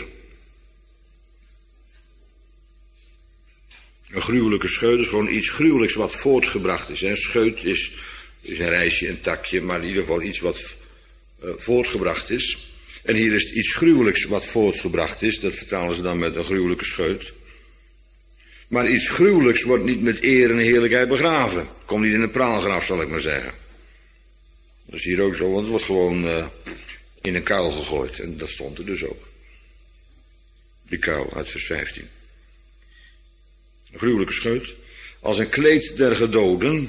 Een gruwelijke scheut is gewoon iets gruwelijks wat voortgebracht is. Een scheut is, is een rijsje, een takje, maar in ieder geval iets wat uh, voortgebracht is. En hier is iets gruwelijks wat voortgebracht is, dat vertalen ze dan met een gruwelijke scheut. Maar iets gruwelijks wordt niet met eer en heerlijkheid begraven. Komt niet in een praalgraf, zal ik maar zeggen. Dat is hier ook zo, want het wordt gewoon uh, in een kuil gegooid. En dat stond er dus ook. Die kuil uit vers vijftien. Een gruwelijke scheut. Als een kleed der gedoden.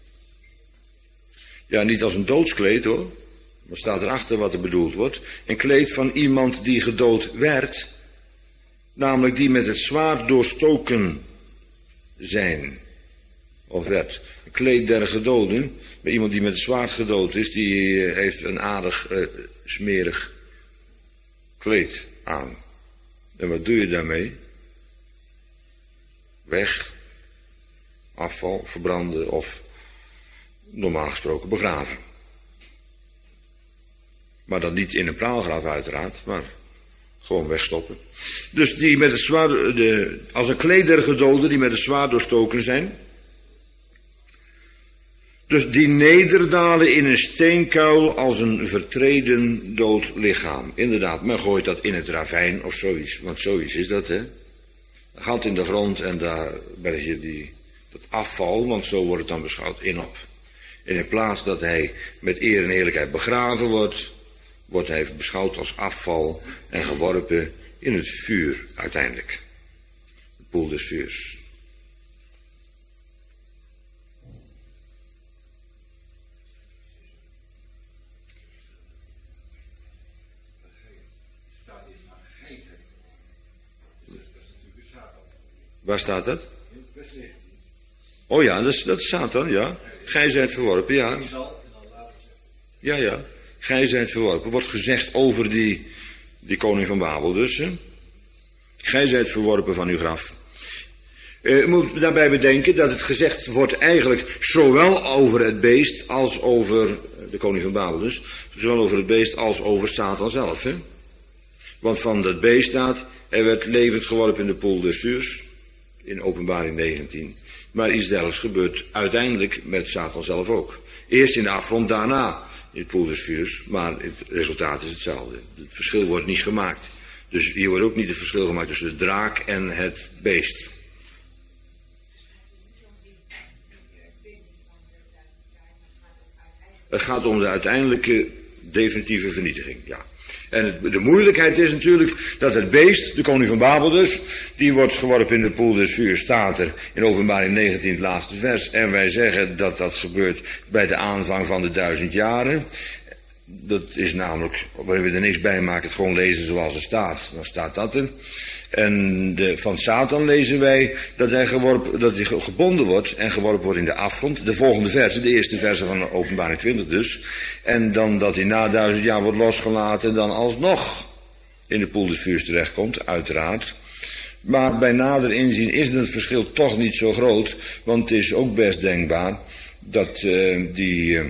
Ja, niet als een doodskleed hoor. Maar staat erachter wat er bedoeld wordt. Een kleed van iemand die gedood werd. Namelijk die met het zwaard doorstoken zijn. Of werd. Een kleed der gedoden. Bij iemand die met het zwaard gedood is. Die heeft een aardig uh, smerig kleed aan. En wat doe je daarmee? Weg. Afval, verbranden of normaal gesproken begraven. Maar dan niet in een praalgraf uiteraard. Maar gewoon wegstoppen. Dus die met het zwaard, de, als een kleed der gedoden die met het zwaard doorstoken zijn. Dus die nederdalen in een steenkuil als een vertreden dood lichaam. Inderdaad, men gooit dat in het ravijn of zoiets. Want zoiets is dat, hè. Een gat in de grond en daar berg je die, dat afval, want zo wordt het dan beschouwd, in op. En in plaats dat hij met eer en heerlijkheid begraven wordt, wordt hij beschouwd als afval en geworpen in het vuur uiteindelijk. De poel des vuurs. Waar staat dat? Oh ja, dat is, dat is Satan, ja. Gij zijt verworpen, ja. Ja, ja. Gij zijt verworpen. Wordt gezegd over die, die koning van Babel dus. Hè? Gij zijt verworpen van uw graf. U moet daarbij bedenken dat het gezegd wordt eigenlijk zowel over het beest als over de koning van Babel dus, zowel over het beest als over Satan zelf. Hè? Want van dat beest staat, hij werd levend geworpen in de poel des vuurs, in Openbaring negentien. Maar iets dergelijks gebeurt uiteindelijk met Satan zelf ook. Eerst in de afgrond, daarna in het poel des vuurs, maar het resultaat is hetzelfde. Het verschil wordt niet gemaakt. Dus hier wordt ook niet het verschil gemaakt tussen de draak en het beest. Het gaat om de uiteindelijke definitieve vernietiging, ja. En het, de moeilijkheid is natuurlijk dat het beest, de koning van Babel dus, die wordt geworpen in de poel des vuurs, staat er in Openbaring negentien, het laatste vers. En wij zeggen dat dat gebeurt bij de aanvang van de duizend jaren. Dat is namelijk, waarin we er niks bij maken, het gewoon lezen zoals het staat. Dan staat dat er. En de, van Satan lezen wij dat hij, geworpen, dat hij gebonden wordt en geworpen wordt in de afgrond. De volgende verse, de eerste verse van Openbaring twintig dus. En dan dat hij na duizend jaar wordt losgelaten, dan alsnog in de poel des vuurs terechtkomt, uiteraard. Maar bij nader inzien is het verschil toch niet zo groot, want het is ook best denkbaar dat uh, die... Uh,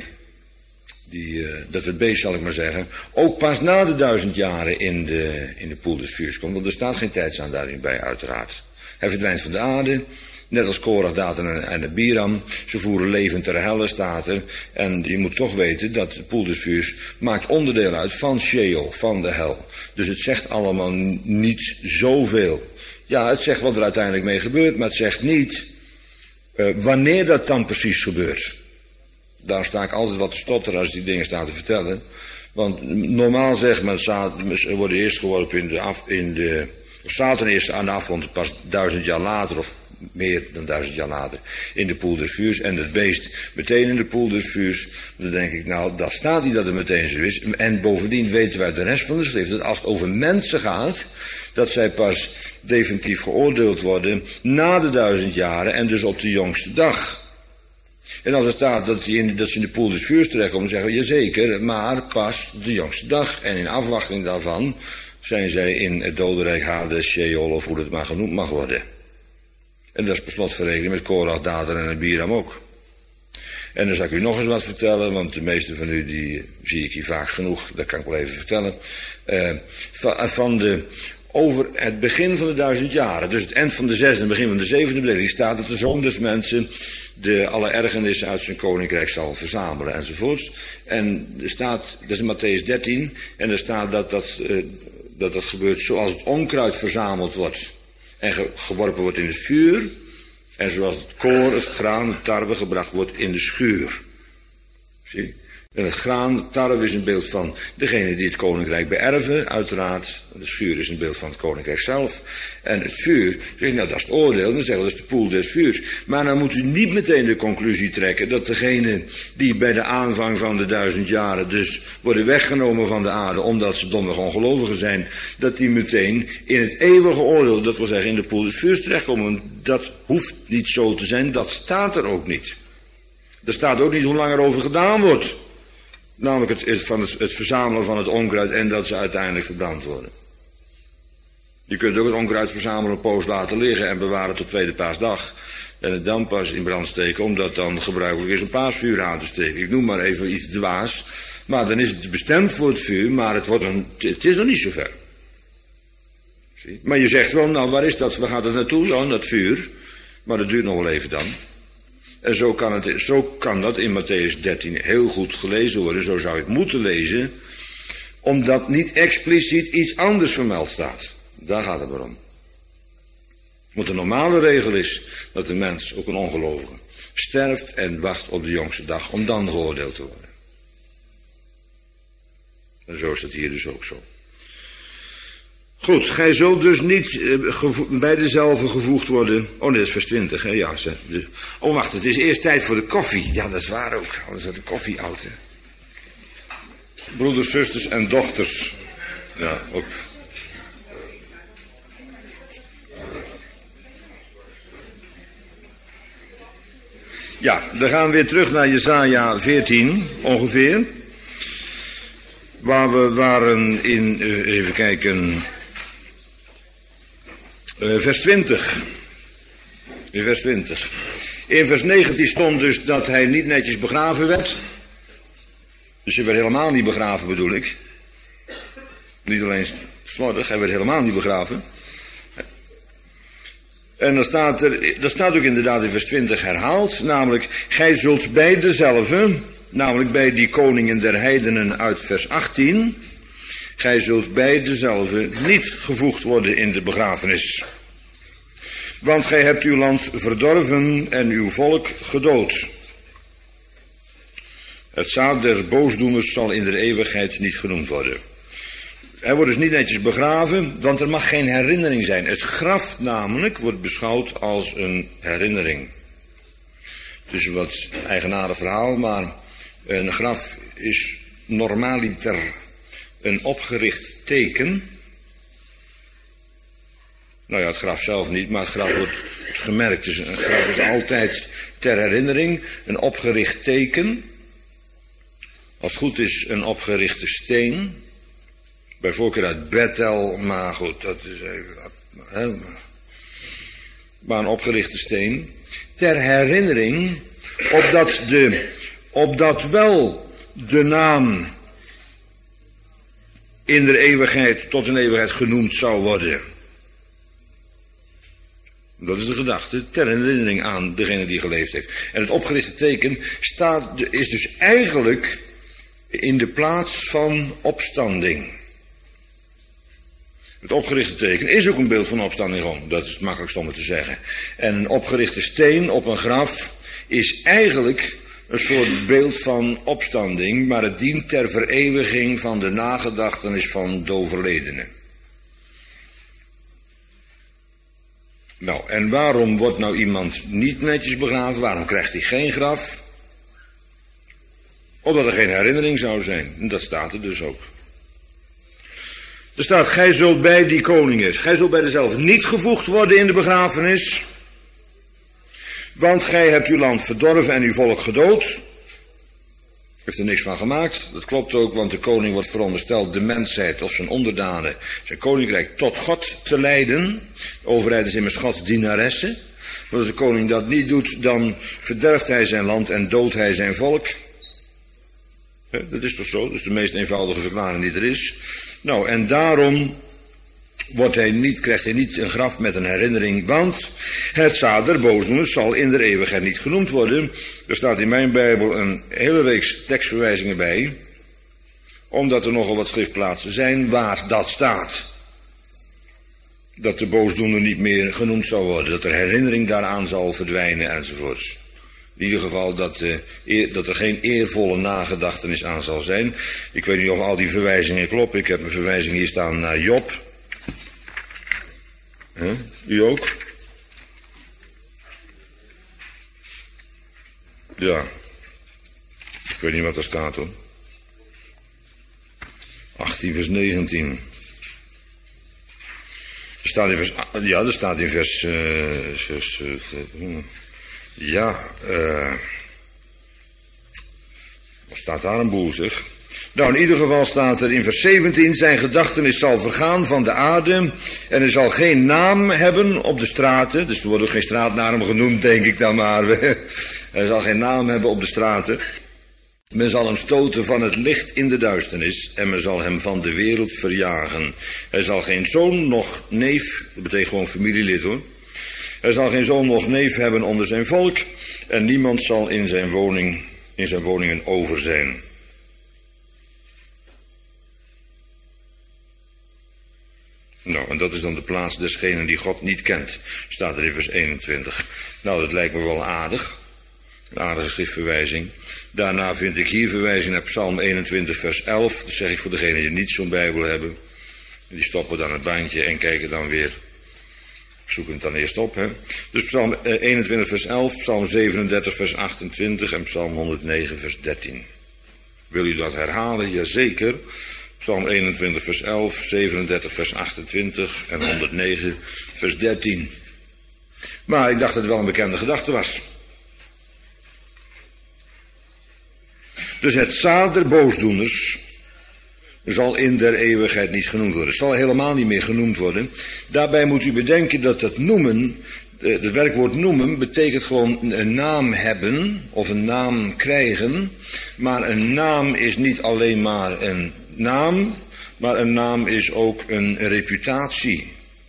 Die, uh, dat het beest, zal ik maar zeggen, ook pas na de duizend jaren in de, in de poel des vuurs komt. Want er staat geen tijdsaanduiding bij, uiteraard. Hij verdwijnt van de aarde, net als Korach, Datan en, en Abiram. Ze voeren levend ter helle, staat er. En je moet toch weten dat de poel des vuurs maakt onderdeel uit van Sheol, van de hel. Dus het zegt allemaal niet zoveel. Ja, het zegt wat er uiteindelijk mee gebeurt, maar het zegt niet uh, wanneer dat dan precies gebeurt. Daar sta ik altijd wat te stotteren als ik die dingen sta te vertellen. Want normaal zegt men, ze worden eerst geworpen in de, af, in de Satan eerst aan de afgrond, pas duizend jaar later, of meer dan duizend jaar later, in de poel des vuurs. En het beest meteen in de poel des vuurs. Dan denk ik, nou, dat staat niet dat het meteen zo is. En bovendien weten wij de rest van de schrift, dat als het over mensen gaat, dat zij pas definitief geoordeeld worden na de duizend jaren en dus op de jongste dag. En als er staat dat, die in, dat ze in de poel des vuurs terechtkomen, zeggen we, jazeker, maar pas de jongste dag. En in afwachting daarvan zijn zij in het dodenrijk Hades, Sheol, of hoe het maar genoemd mag worden. En dat is per slotverrekening met Korach, Datan en Abiram ook. En dan zal ik u nog eens wat vertellen, want de meeste van u die zie ik hier vaak genoeg, dat kan ik wel even vertellen. Uh, van, van de... Over het begin van de duizend jaren, dus het eind van de zesde en het begin van de zevende beleiding, staat dat de zoon des mensen de alle ergernissen uit zijn koninkrijk zal verzamelen enzovoorts. En er staat, dat is in Matthäus dertien, en er staat dat dat, uh, dat dat gebeurt zoals het onkruid verzameld wordt en ge, geworpen wordt in het vuur, en zoals het koor, het graan, het tarwe gebracht wordt in de schuur. Zie? En het graan, tarwe is een beeld van degene die het koninkrijk beërven, uiteraard. De schuur is een beeld van het koninkrijk zelf. En het vuur, zeg je, nou dat is het oordeel, dan zeggen we dat is de poel des vuurs. Maar dan moet u niet meteen de conclusie trekken dat degene die bij de aanvang van de duizend jaren dus worden weggenomen van de aarde, omdat ze dommig ongelovigen zijn, dat die meteen in het eeuwige oordeel, dat wil zeggen in de poel des vuurs terechtkomen. Dat hoeft niet zo te zijn, dat staat er ook niet. Er staat ook niet hoe lang er over gedaan wordt. Namelijk het, het, van het, het verzamelen van het onkruid en dat ze uiteindelijk verbrand worden. Je kunt ook het onkruid verzamelen, een poos laten liggen en bewaren tot tweede paasdag. En het dan pas in brand steken, omdat het dan gebruikelijk is een paasvuur aan te steken. Ik noem maar even iets dwaas. Maar dan is het bestemd voor het vuur, maar het, wordt een, het is nog niet zo ver. Zie? Maar je zegt wel, nou waar is dat, waar gaat het naartoe dan, dat vuur? Maar dat duurt nog wel even dan. En zo kan, het, zo kan dat in Matthäus dertien heel goed gelezen worden. Zo zou je het moeten lezen. Omdat niet expliciet iets anders vermeld staat. Daar gaat het maar om. Want de normale regel is dat de mens, ook een ongelovige, sterft en wacht op de jongste dag om dan geoordeeld te worden. En zo is dat hier dus ook zo. Goed, gij zult dus niet uh, bij dezelfde gevoegd worden. Oh nee, dat is vers twintig, hè? Ja, zeg. Oh wacht, het is eerst tijd voor de koffie. Ja, dat is waar ook. Anders wordt de koffie oud, hè. Broeders, zusters en dochters. Ja, ook. Ja, we gaan weer terug naar Jesaja veertien, ongeveer. Waar we waren in, uh, even kijken... Uh, vers twintig. In vers twintig. In vers negentien stond dus dat hij niet netjes begraven werd. Dus hij werd helemaal niet begraven, bedoel ik. Niet alleen slordig, hij werd helemaal niet begraven. En dan staat er, dat staat ook inderdaad in vers twintig herhaald, namelijk, gij zult bij dezelfde, namelijk bij die koningen der heidenen uit vers achttien, gij zult bij dezelfde niet gevoegd worden in de begrafenis. Want gij hebt uw land verdorven en uw volk gedood. Het zaad der boosdoeners zal in de eeuwigheid niet genoemd worden. Hij wordt dus niet netjes begraven, want er mag geen herinnering zijn. Het graf namelijk wordt beschouwd als een herinnering. Het is een wat eigenaardig verhaal, maar een graf is normaliter een opgericht teken. Nou ja, het graf zelf niet, maar het graf wordt gemerkt. Dus een graf is altijd ter herinnering een opgericht teken. Als het goed is een opgerichte steen. Bij voorkeur uit Bethel, maar goed, dat is even... Hè, maar een opgerichte steen. Ter herinnering, opdat, de, opdat wel de naam in de eeuwigheid, tot in eeuwigheid genoemd zou worden. Dat is de gedachte, ter herinnering aan degene die geleefd heeft. En het opgerichte teken staat, is dus eigenlijk in de plaats van opstanding. Het opgerichte teken is ook een beeld van opstanding, gewoon. Dat is het makkelijkst om het te zeggen. En een opgerichte steen op een graf is eigenlijk een soort beeld van opstanding, maar het dient ter vereeuwiging van de nagedachtenis van de overledene. Nou, en waarom wordt nou iemand niet netjes begraven? Waarom krijgt hij geen graf? Omdat er geen herinnering zou zijn. En dat staat er dus ook. Er staat, gij zult bij die koningen, gij zult bij dezelfde niet gevoegd worden in de begrafenis. Want gij hebt uw land verdorven en uw volk gedood. Heeft er niks van gemaakt. Dat klopt ook, want de koning wordt verondersteld de mensheid of zijn onderdanen, zijn koninkrijk tot God te leiden. De overheid is immers Gods dienaresse. Maar als de koning dat niet doet, dan verderft hij zijn land en doodt hij zijn volk. He, dat is toch zo? Dat is de meest eenvoudige verklaring die er is. Nou, en daarom wordt hij niet, krijgt hij niet een graf met een herinnering, want het zaad der boosdoeners zal in de eeuwigheid niet genoemd worden. Er staat in mijn Bijbel een hele reeks tekstverwijzingen bij, omdat er nogal wat schriftplaatsen zijn waar dat staat. Dat de boosdoener niet meer genoemd zal worden, dat er herinnering daaraan zal verdwijnen enzovoorts. In ieder geval dat, uh, eer, dat er geen eervolle nagedachtenis aan zal zijn. Ik weet niet of al die verwijzingen kloppen. Ik heb een verwijzing hier staan naar Job. Huh? U ook? Ja. Ik weet niet wat er staat hoor. achttien vers negentien. Er staat in vers... Ja, er staat in vers... Uh, vers uh, Ja, uh, wat staat daar een boel zeg? Nou, in ieder geval staat er in vers zeventien, zijn gedachtenis zal vergaan van de aarde en er zal geen naam hebben op de straten. Dus er wordt ook geen straat naar hem genoemd, denk ik dan maar. Hij zal geen naam hebben op de straten. Men zal hem stoten van het licht in de duisternis en men zal hem van de wereld verjagen. Hij zal geen zoon noch neef, dat betekent gewoon familielid hoor. Hij zal geen zoon noch neef hebben onder zijn volk en niemand zal in zijn woning, in zijn woningen over zijn. Nou, en dat is dan de plaats desgenen die God niet kent, staat er in vers eenentwintig. Nou, dat lijkt me wel aardig, een aardige schriftverwijzing. Daarna vind ik hier verwijzing naar Psalm eenentwintig vers elf, dat zeg ik voor degenen die niet zo'n Bijbel hebben. Die stoppen dan het bandje en kijken dan weer, zoeken het dan eerst op. Hè? Dus Psalm eenentwintig vers elf, Psalm zevenendertig vers achtentwintig en Psalm honderdnegen vers dertien. Wil u dat herhalen? Jazeker. Psalm eenentwintig vers elf, zevenendertig vers achtentwintig en honderdnegen vers dertien. Maar ik dacht dat het wel een bekende gedachte was. Dus het zaad der boosdoeners zal in der eeuwigheid niet genoemd worden. Het zal helemaal niet meer genoemd worden. Daarbij moet u bedenken dat het noemen Het werkwoord noemen betekent gewoon een naam hebben of een naam krijgen. Maar een naam is niet alleen maar een naam, maar een naam is ook een reputatie.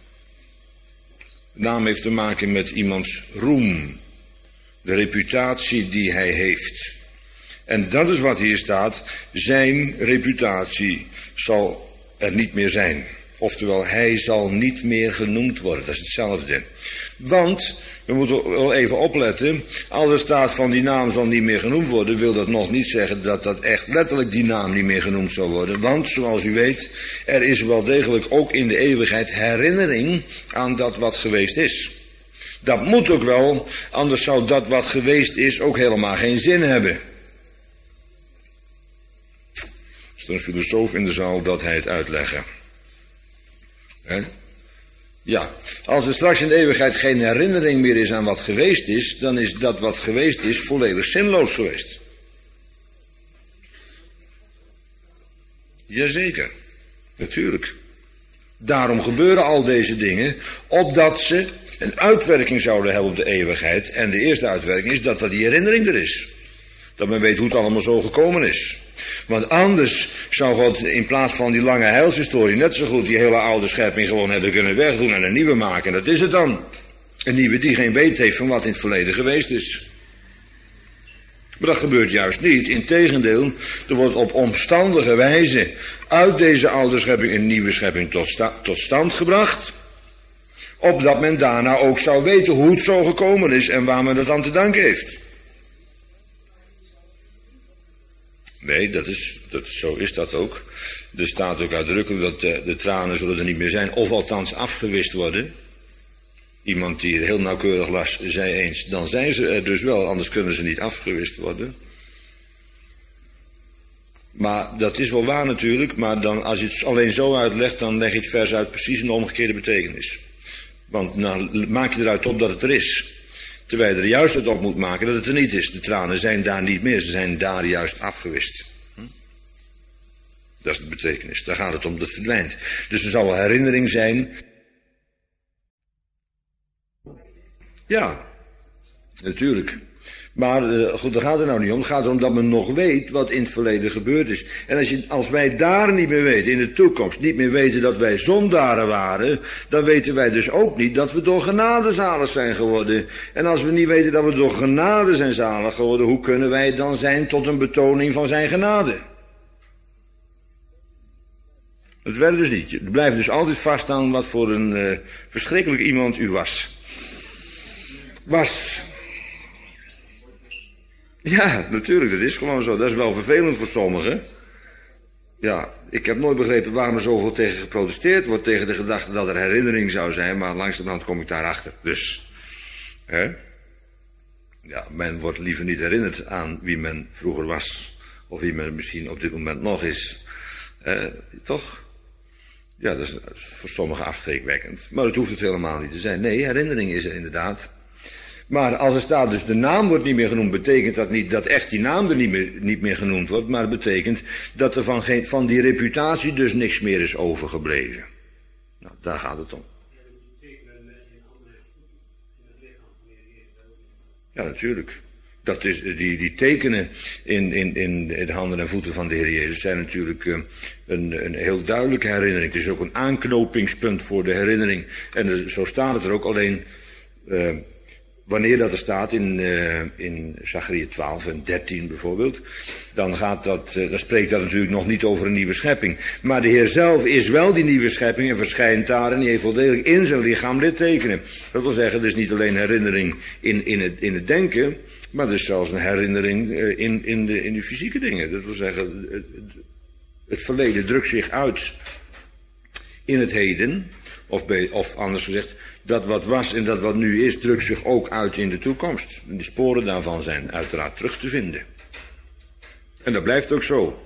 Naam heeft te maken met iemands roem. De reputatie die hij heeft. En dat is wat hier staat. Zijn reputatie zal er niet meer zijn. Oftewel, hij zal niet meer genoemd worden. Dat is hetzelfde. Want, we moeten wel even opletten. Als er staat van die naam zal niet meer genoemd worden, wil dat nog niet zeggen dat dat echt letterlijk die naam niet meer genoemd zal worden. Want, zoals u weet, er is wel degelijk ook in de eeuwigheid herinnering aan dat wat geweest is. Dat moet ook wel, anders zou dat wat geweest is ook helemaal geen zin hebben. Is er een filosoof in de zaal dat hij het uitleggen? He? Ja, als er straks in de eeuwigheid geen herinnering meer is aan wat geweest is, dan is dat wat geweest is volledig zinloos geweest. Jazeker, natuurlijk. Daarom gebeuren al deze dingen, opdat ze een uitwerking zouden hebben op de eeuwigheid. En de eerste uitwerking is dat er die herinnering er is. Dat men weet hoe het allemaal zo gekomen is. Want anders zou God in plaats van die lange heilshistorie net zo goed die hele oude schepping gewoon hebben kunnen wegdoen en een nieuwe maken. En dat is het dan. Een nieuwe die geen weet heeft van wat in het verleden geweest is. Maar dat gebeurt juist niet. Integendeel, er wordt op omstandige wijze uit deze oude schepping een nieuwe schepping tot, sta- tot stand gebracht. Opdat men daarna ook zou weten hoe het zo gekomen is en waar men het aan te danken heeft. Nee, dat is, dat, zo is dat ook. Er staat ook uitdrukkelijk dat de, de tranen zullen er niet meer zijn, of althans afgewist worden. Iemand die het heel nauwkeurig las, zei eens, dan zijn ze er dus wel, anders kunnen ze niet afgewist worden. Maar dat is wel waar natuurlijk, maar dan, als je het alleen zo uitlegt, dan leg je het vers uit precies in de omgekeerde betekenis. Want nou maak je eruit op dat het er is. Terwijl je er juist het op moet maken dat het er niet is. De tranen zijn daar niet meer, ze zijn daar juist afgewist. Hm? Dat is de betekenis, daar gaat het om, dat verdwijnt. Dus er zal wel herinnering zijn. Ja, natuurlijk. Maar uh, goed, daar gaat het nou niet om. Het gaat erom dat men nog weet wat in het verleden gebeurd is. En als, je, als wij daar niet meer weten, in de toekomst, niet meer weten dat wij zondaren waren, dan weten wij dus ook niet dat we door genade zalig zijn geworden. En als we niet weten dat we door genade zijn zalig geworden, hoe kunnen wij dan zijn tot een betoning van zijn genade? Het werkt dus niet. Je blijft dus altijd vaststaan wat voor een uh, verschrikkelijk iemand u was. Was... Ja, natuurlijk, dat is gewoon zo. Dat is wel vervelend voor sommigen. Ja, ik heb nooit begrepen waarom er zoveel tegen geprotesteerd wordt, tegen de gedachte dat er herinnering zou zijn, maar langzamerhand kom ik daarachter. Dus, hè? Ja, men wordt liever niet herinnerd aan wie men vroeger was, of wie men misschien op dit moment nog is. Eh, toch? Ja, dat is voor sommigen afschrikwekkend. Maar dat hoeft het helemaal niet te zijn. Nee, herinnering is er inderdaad. Maar als er staat dus de naam wordt niet meer genoemd, betekent dat niet dat echt die naam er niet meer, niet meer genoemd wordt, maar het betekent dat er van, geen, van die reputatie dus niks meer is overgebleven. Nou, daar gaat het om. Ja, natuurlijk. Dat is, die, die tekenen in, in, in de handen en voeten van de Heer Jezus zijn natuurlijk uh, een, een heel duidelijke herinnering. Het is ook een aanknopingspunt voor de herinnering. En er, zo staat het er ook, alleen... Uh, Wanneer dat er staat in, uh, in Zacharia twaalf en dertien bijvoorbeeld, dan, gaat dat, uh, dan spreekt dat natuurlijk nog niet over een nieuwe schepping. Maar de Heer zelf is wel die nieuwe schepping en verschijnt daar en die heeft wel degelijk in zijn lichaam dit tekenen. Dat wil zeggen, het is niet alleen herinnering in, in, het, in het denken, maar het is zelfs een herinnering uh, in, in, de, in de fysieke dingen. Dat wil zeggen, het, het verleden drukt zich uit in het heden, of, bij, of anders gezegd, dat wat was en dat wat nu is, drukt zich ook uit in de toekomst. En die sporen daarvan zijn uiteraard terug te vinden. En dat blijft ook zo.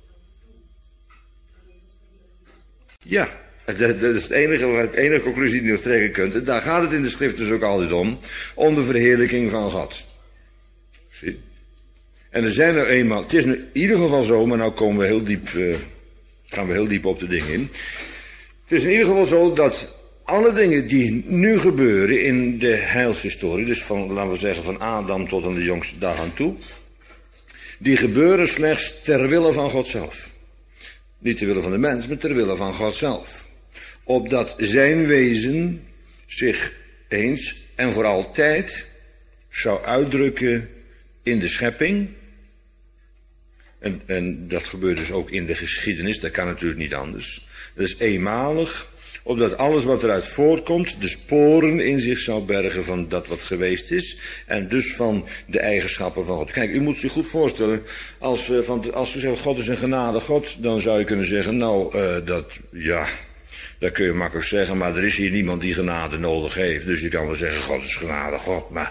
Ja, dat, dat is het enige, het enige conclusie die je nog trekken kunt. En daar gaat het in de schrift dus ook altijd om. Om de verheerlijking van God. Zie? En er zijn er eenmaal, het is in ieder geval zo, maar nou komen we heel diep, uh, gaan we heel diep op de dingen in. Het is in ieder geval zo dat alle dingen die nu gebeuren in de heilshistorie, dus van, laten we zeggen, van Adam tot aan de jongste dag aan toe, die gebeuren slechts ter wille van God zelf. Niet ter wille van de mens, maar ter wille van God zelf. Opdat zijn wezen zich eens en voor altijd zou uitdrukken in de schepping. En, en dat gebeurt dus ook in de geschiedenis, dat kan natuurlijk niet anders. Dat is eenmalig, opdat alles wat eruit voortkomt, de sporen in zich zou bergen van dat wat geweest is. En dus van de eigenschappen van God. Kijk, u moet zich goed voorstellen, als, uh, van, als we zeggen God is een genade God, dan zou je kunnen zeggen, nou, uh, dat, ja, dat kun je makkelijk zeggen, maar er is hier niemand die genade nodig heeft. Dus je kan wel zeggen, God is genade God, maar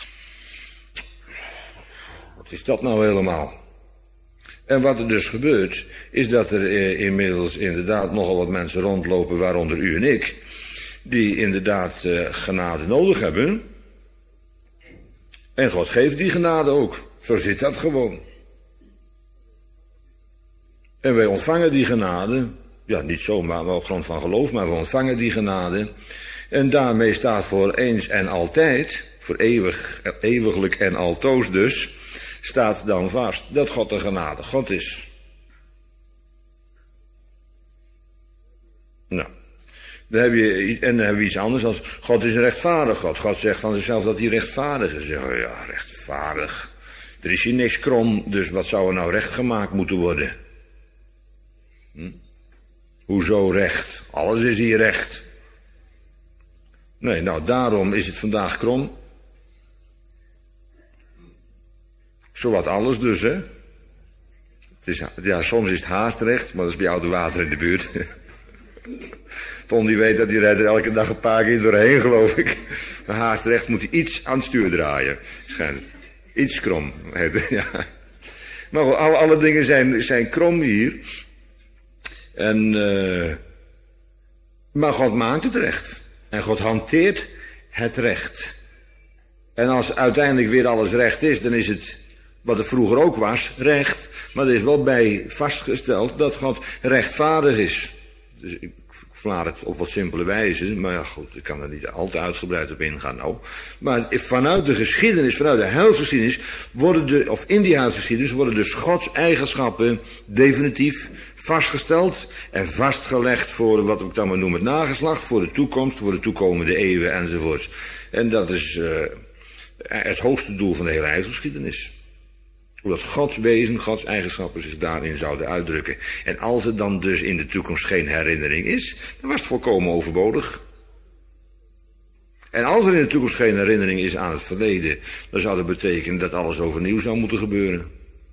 wat is dat nou helemaal? En wat er dus gebeurt, is dat er eh, inmiddels inderdaad nogal wat mensen rondlopen, waaronder u en ik, die inderdaad eh, genade nodig hebben. En God geeft die genade ook. Zo zit dat gewoon. En wij ontvangen die genade, ja niet zomaar, maar op grond van geloof, maar we ontvangen die genade. En daarmee staat voor eens en altijd, voor eeuwig, eeuwiglijk en altoos dus, staat dan vast dat God de genade God is. Nou, dan heb je, en dan hebben we iets anders als God is een rechtvaardig God. God zegt van zichzelf dat hij rechtvaardig is. Zeg, oh ja, rechtvaardig. Er is hier niks krom, dus wat zou er nou recht gemaakt moeten worden? Hm? Hoezo recht? Alles is hier recht. Nee, nou daarom is het vandaag krom. Zowat alles dus, hè. Het is, ja, soms is het haastrecht, maar dat is bij jou de water in de buurt. Ton die weet dat die rijdt er elke dag een paar keer doorheen, geloof ik. Maar haastrecht moet hij iets aan het stuur draaien. Schijnlijk. Iets krom. Ja. Maar goed, alle, alle dingen zijn, zijn krom hier. En, uh, maar God maakt het recht. En God hanteert het recht. En als uiteindelijk weer alles recht is, dan is het, wat er vroeger ook was, recht. Maar er is wel bij vastgesteld dat God rechtvaardig is. Dus ik verklaar het op wat simpele wijze. Maar ja, goed, ik kan er niet al te uitgebreid op ingaan nou. Maar vanuit de geschiedenis, vanuit de heilsgeschiedenis, worden de, of in die heilsgeschiedenis, worden dus Gods eigenschappen definitief vastgesteld en vastgelegd voor wat ik dan maar noem het nageslacht, voor de toekomst, voor de toekomende eeuwen enzovoorts. En dat is uh, het hoogste doel van de hele heilsgeschiedenis. Omdat Gods wezen, Gods eigenschappen zich daarin zouden uitdrukken. En als er dan dus in de toekomst geen herinnering is, dan was het volkomen overbodig. En als er in de toekomst geen herinnering is aan het verleden, dan zou dat betekenen dat alles overnieuw zou moeten gebeuren.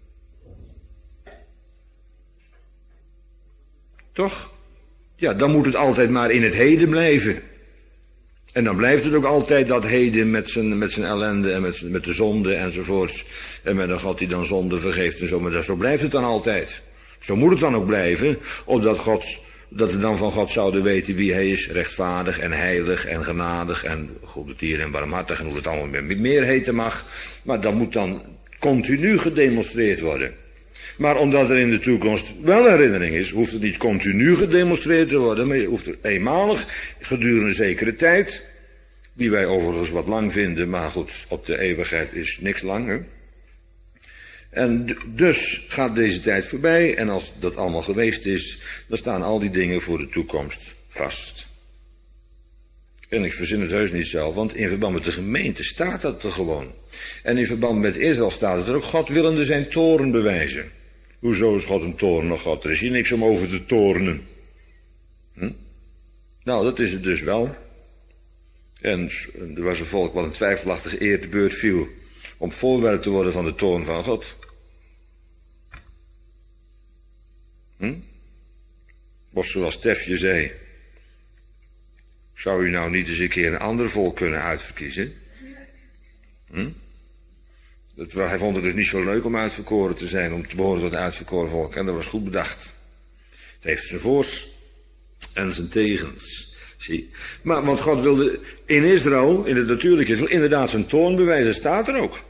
Toch? Ja, dan moet het altijd maar in het heden blijven. En dan blijft het ook altijd dat heden met zijn, met zijn ellende en met, met de zonde enzovoorts. En met een God die dan zonde vergeeft en zo. Maar dat, zo blijft het dan altijd. Zo moet het dan ook blijven. Opdat God, dat we dan van God zouden weten wie hij is. Rechtvaardig en heilig en genadig en goede tier en barmhartig. En hoe het allemaal meer heten mag. Maar dat moet dan continu gedemonstreerd worden. Maar omdat er in de toekomst wel herinnering is, hoeft het niet continu gedemonstreerd te worden, maar je hoeft het eenmalig, gedurende een zekere tijd, die wij overigens wat lang vinden, maar goed, op de eeuwigheid is niks lang, hè? En d- dus gaat deze tijd voorbij, en als dat allemaal geweest is, dan staan al die dingen voor de toekomst vast. En ik verzin het heus niet zelf, want in verband met de gemeente staat dat er gewoon. En in verband met Israël staat het er ook, God willende zijn toorn bewijzen. Hoezo is God een toornig God? Er is hier niks om over te tornen. Hm? Nou, dat is het dus wel. En er was een volk wat een twijfelachtige eer te beurt viel om voorwerp te worden van de toorn van God. Hm? Of zoals Tefje zei, zou u nou niet eens een keer een ander volk kunnen uitverkiezen? Hm? Dat, hij vond het dus niet zo leuk om uitverkoren te zijn, om te behoren tot een uitverkoren volk. En dat was goed bedacht. Het heeft zijn voors en zijn tegens. Zie. Maar, want God wilde in Israël, in het natuurlijke Israël, inderdaad zijn toorn bewijzen. Staat er ook.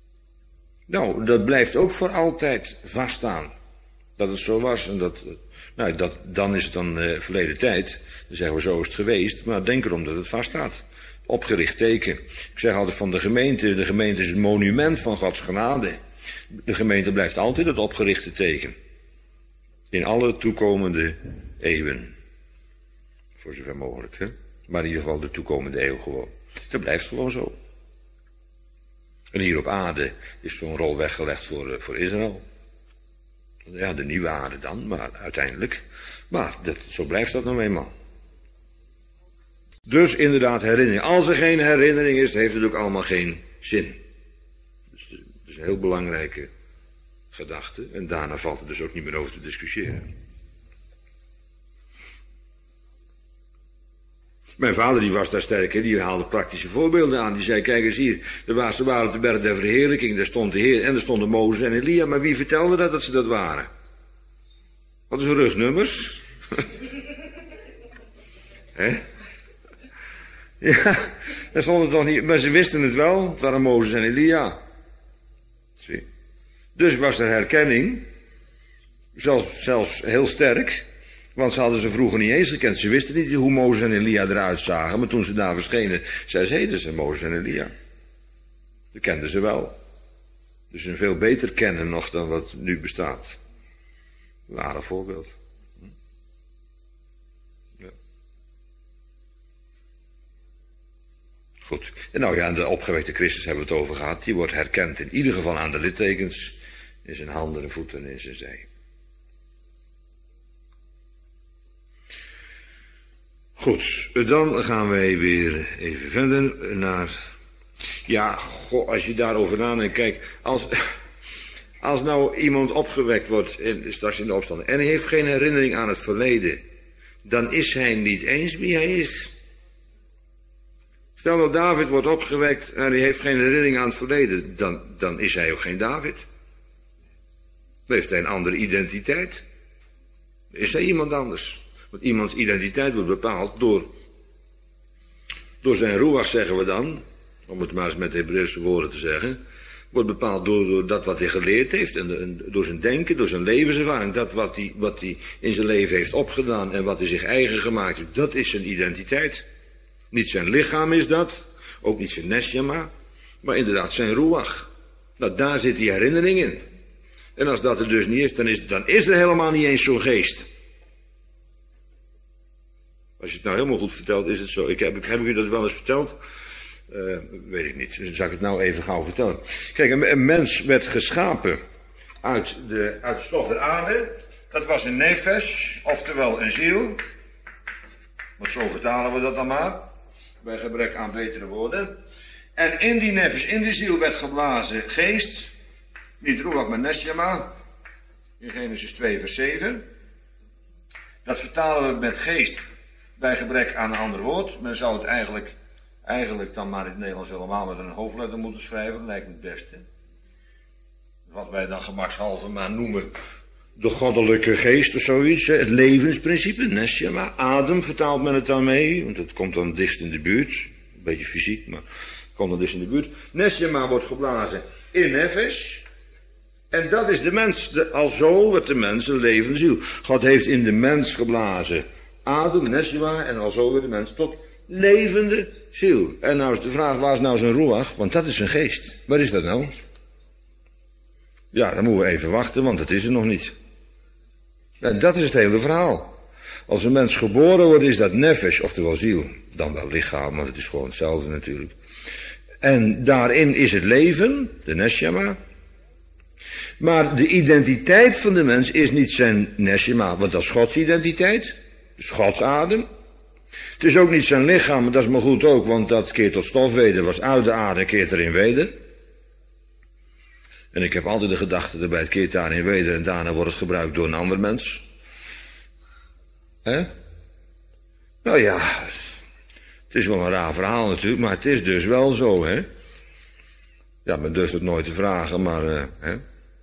Nou, dat blijft ook voor altijd vaststaan. Dat het zo was en dat Nou, dat, dan is het dan uh, verleden tijd. Dan zeggen we zo is het geweest. Maar denk erom dat het vaststaat. Opgericht teken. Ik zeg altijd van de gemeente. De gemeente is het monument van Gods genade. De gemeente blijft altijd het opgerichte teken. In alle toekomende eeuwen. Voor zover mogelijk, hè. Maar in ieder geval de toekomende eeuw gewoon. Dat blijft gewoon zo. En hier op aarde is zo'n rol weggelegd voor, uh, voor Israël. Ja, de nieuwe aarde dan, maar uiteindelijk. Maar dat, zo blijft dat nou eenmaal. Dus inderdaad herinnering. Als er geen herinnering is, heeft het ook allemaal geen zin. Dus dat is een heel belangrijke gedachte. En daarna valt er dus ook niet meer over te discussiëren. Mijn vader die was daar sterk, hè? Die haalde praktische voorbeelden aan. Die zei, kijk eens hier, de ze waren op de berg der verheerlijking, daar stond de Heer en er stonden Mozes en Elia. Maar wie vertelde dat, dat ze dat waren? Wat is hun rugnummers? Hè? Ja, dat stond het toch niet, maar ze wisten het wel, het waren Mozes en Elia. Zie. Dus was er herkenning, zelfs, zelfs heel sterk. Want ze hadden ze vroeger niet eens gekend. Ze wisten niet hoe Mozes en Elia eruit zagen. Maar toen ze daar verschenen, zeiden ze, hé, dat zijn Mozes en Elia. Dat kenden ze wel. Dus een veel beter kennen nog dan wat nu bestaat. Een aardig voorbeeld. Ja. Goed. En nou ja, de opgewekte Christus hebben we het over gehad. Die wordt herkend in ieder geval aan de littekens. In zijn handen en voeten en in zijn zij. Goed, dan gaan wij weer even verder naar... Ja, goh, als je daarover nadenkt, kijk, als, als nou iemand opgewekt wordt, in, straks in de opstand, en hij heeft geen herinnering aan het verleden, dan is hij niet eens wie hij is. Stel dat David wordt opgewekt en hij heeft geen herinnering aan het verleden, dan, dan is hij ook geen David. Dan heeft hij een andere identiteit. Dan is hij iemand anders. Want iemands identiteit wordt bepaald door, door zijn ruach, zeggen we dan, om het maar eens met Hebreeuwse woorden te zeggen, wordt bepaald door, door dat wat hij geleerd heeft, en, de, en door zijn denken, door zijn levenservaring, dat wat hij, wat hij in zijn leven heeft opgedaan en wat hij zich eigen gemaakt heeft, dat is zijn identiteit. Niet zijn lichaam is dat, ook niet zijn neshama, maar inderdaad zijn ruach. Nou, daar zit die herinnering in. En als dat er dus niet is, dan is, dan is er helemaal niet eens zo'n geest. Als je het nou helemaal goed vertelt, is het zo. Ik heb, heb ik u dat wel eens verteld? Uh, weet ik niet. Dan zal ik het nou even gauw vertellen. Kijk, een, een mens werd geschapen uit de, uit de stof der aarde. Dat was een nefesh, oftewel een ziel. Want zo vertalen we dat dan maar. Bij gebrek aan betere woorden. En in die nefesh, in die ziel werd geblazen geest. Niet ruach, maar neshama. In Genesis twee vers zeven. Dat vertalen we met geest. Bij gebrek aan een ander woord. Men zou het eigenlijk, eigenlijk dan maar in het Nederlands helemaal met een hoofdletter moeten schrijven. Dat lijkt me het beste. Wat wij dan gemakshalve maar noemen de goddelijke geest of zoiets. Het levensprincipe, neshama. Adem vertaalt men het dan mee. Want het komt dan dichtst in de buurt. Een beetje fysiek, maar het komt dan dichtst in de buurt. Neshama wordt geblazen in nefesh. En dat is de mens. De, alzo wordt de mens een levende ziel. God heeft in de mens geblazen adem, neshama, en alzo wordt de mens tot levende ziel. En nou is de vraag, waar is nou zijn ruach? Want dat is zijn geest. Waar is dat nou? Ja, dan moeten we even wachten, want dat is er nog niet. En dat is het hele verhaal. Als een mens geboren wordt, is dat nefesh, oftewel ziel. Dan wel lichaam, want het is gewoon hetzelfde natuurlijk. En daarin is het leven, de neshama. Maar de identiteit van de mens is niet zijn neshama, want dat is Gods identiteit. Dus Gods adem. Het is ook niet zijn lichaam, maar dat is maar goed ook, want dat keert tot stof weder, was uit de aarde, keert erin weder. En ik heb altijd de gedachte erbij, het keert daarin weder en daarna wordt het gebruikt door een ander mens. Hè? Nou ja, het is wel een raar verhaal natuurlijk, maar het is dus wel zo, hè. Ja, men durft het nooit te vragen, maar, uh, hè.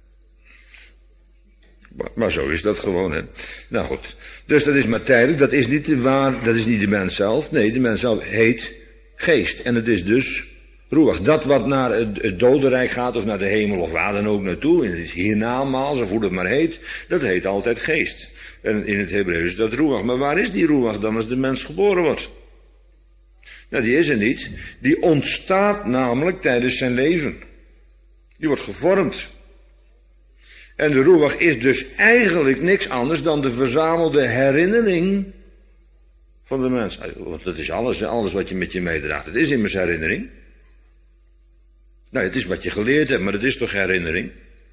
Maar, maar zo is dat gewoon, hè. Nou goed, dus dat is maar tijdelijk, dat is niet de waar, dat is niet de mens zelf. Nee, de mens zelf heet geest. En het is dus ruach. Dat wat naar het, het dodenrijk gaat, of naar de hemel, of waar dan ook naartoe, in het hiernamaals, of hoe dat maar heet, dat heet altijd geest. En in het Hebreeuws is dat ruach. Maar waar is die ruach dan als de mens geboren wordt? Nou, die is er niet. Die ontstaat namelijk tijdens zijn leven. Die wordt gevormd. En de ruach is dus eigenlijk niks anders dan de verzamelde herinnering van de mens. Want dat is alles, alles wat je met je meedraagt. Het is immers herinnering. Nou, het is wat je geleerd hebt, maar het is toch herinnering?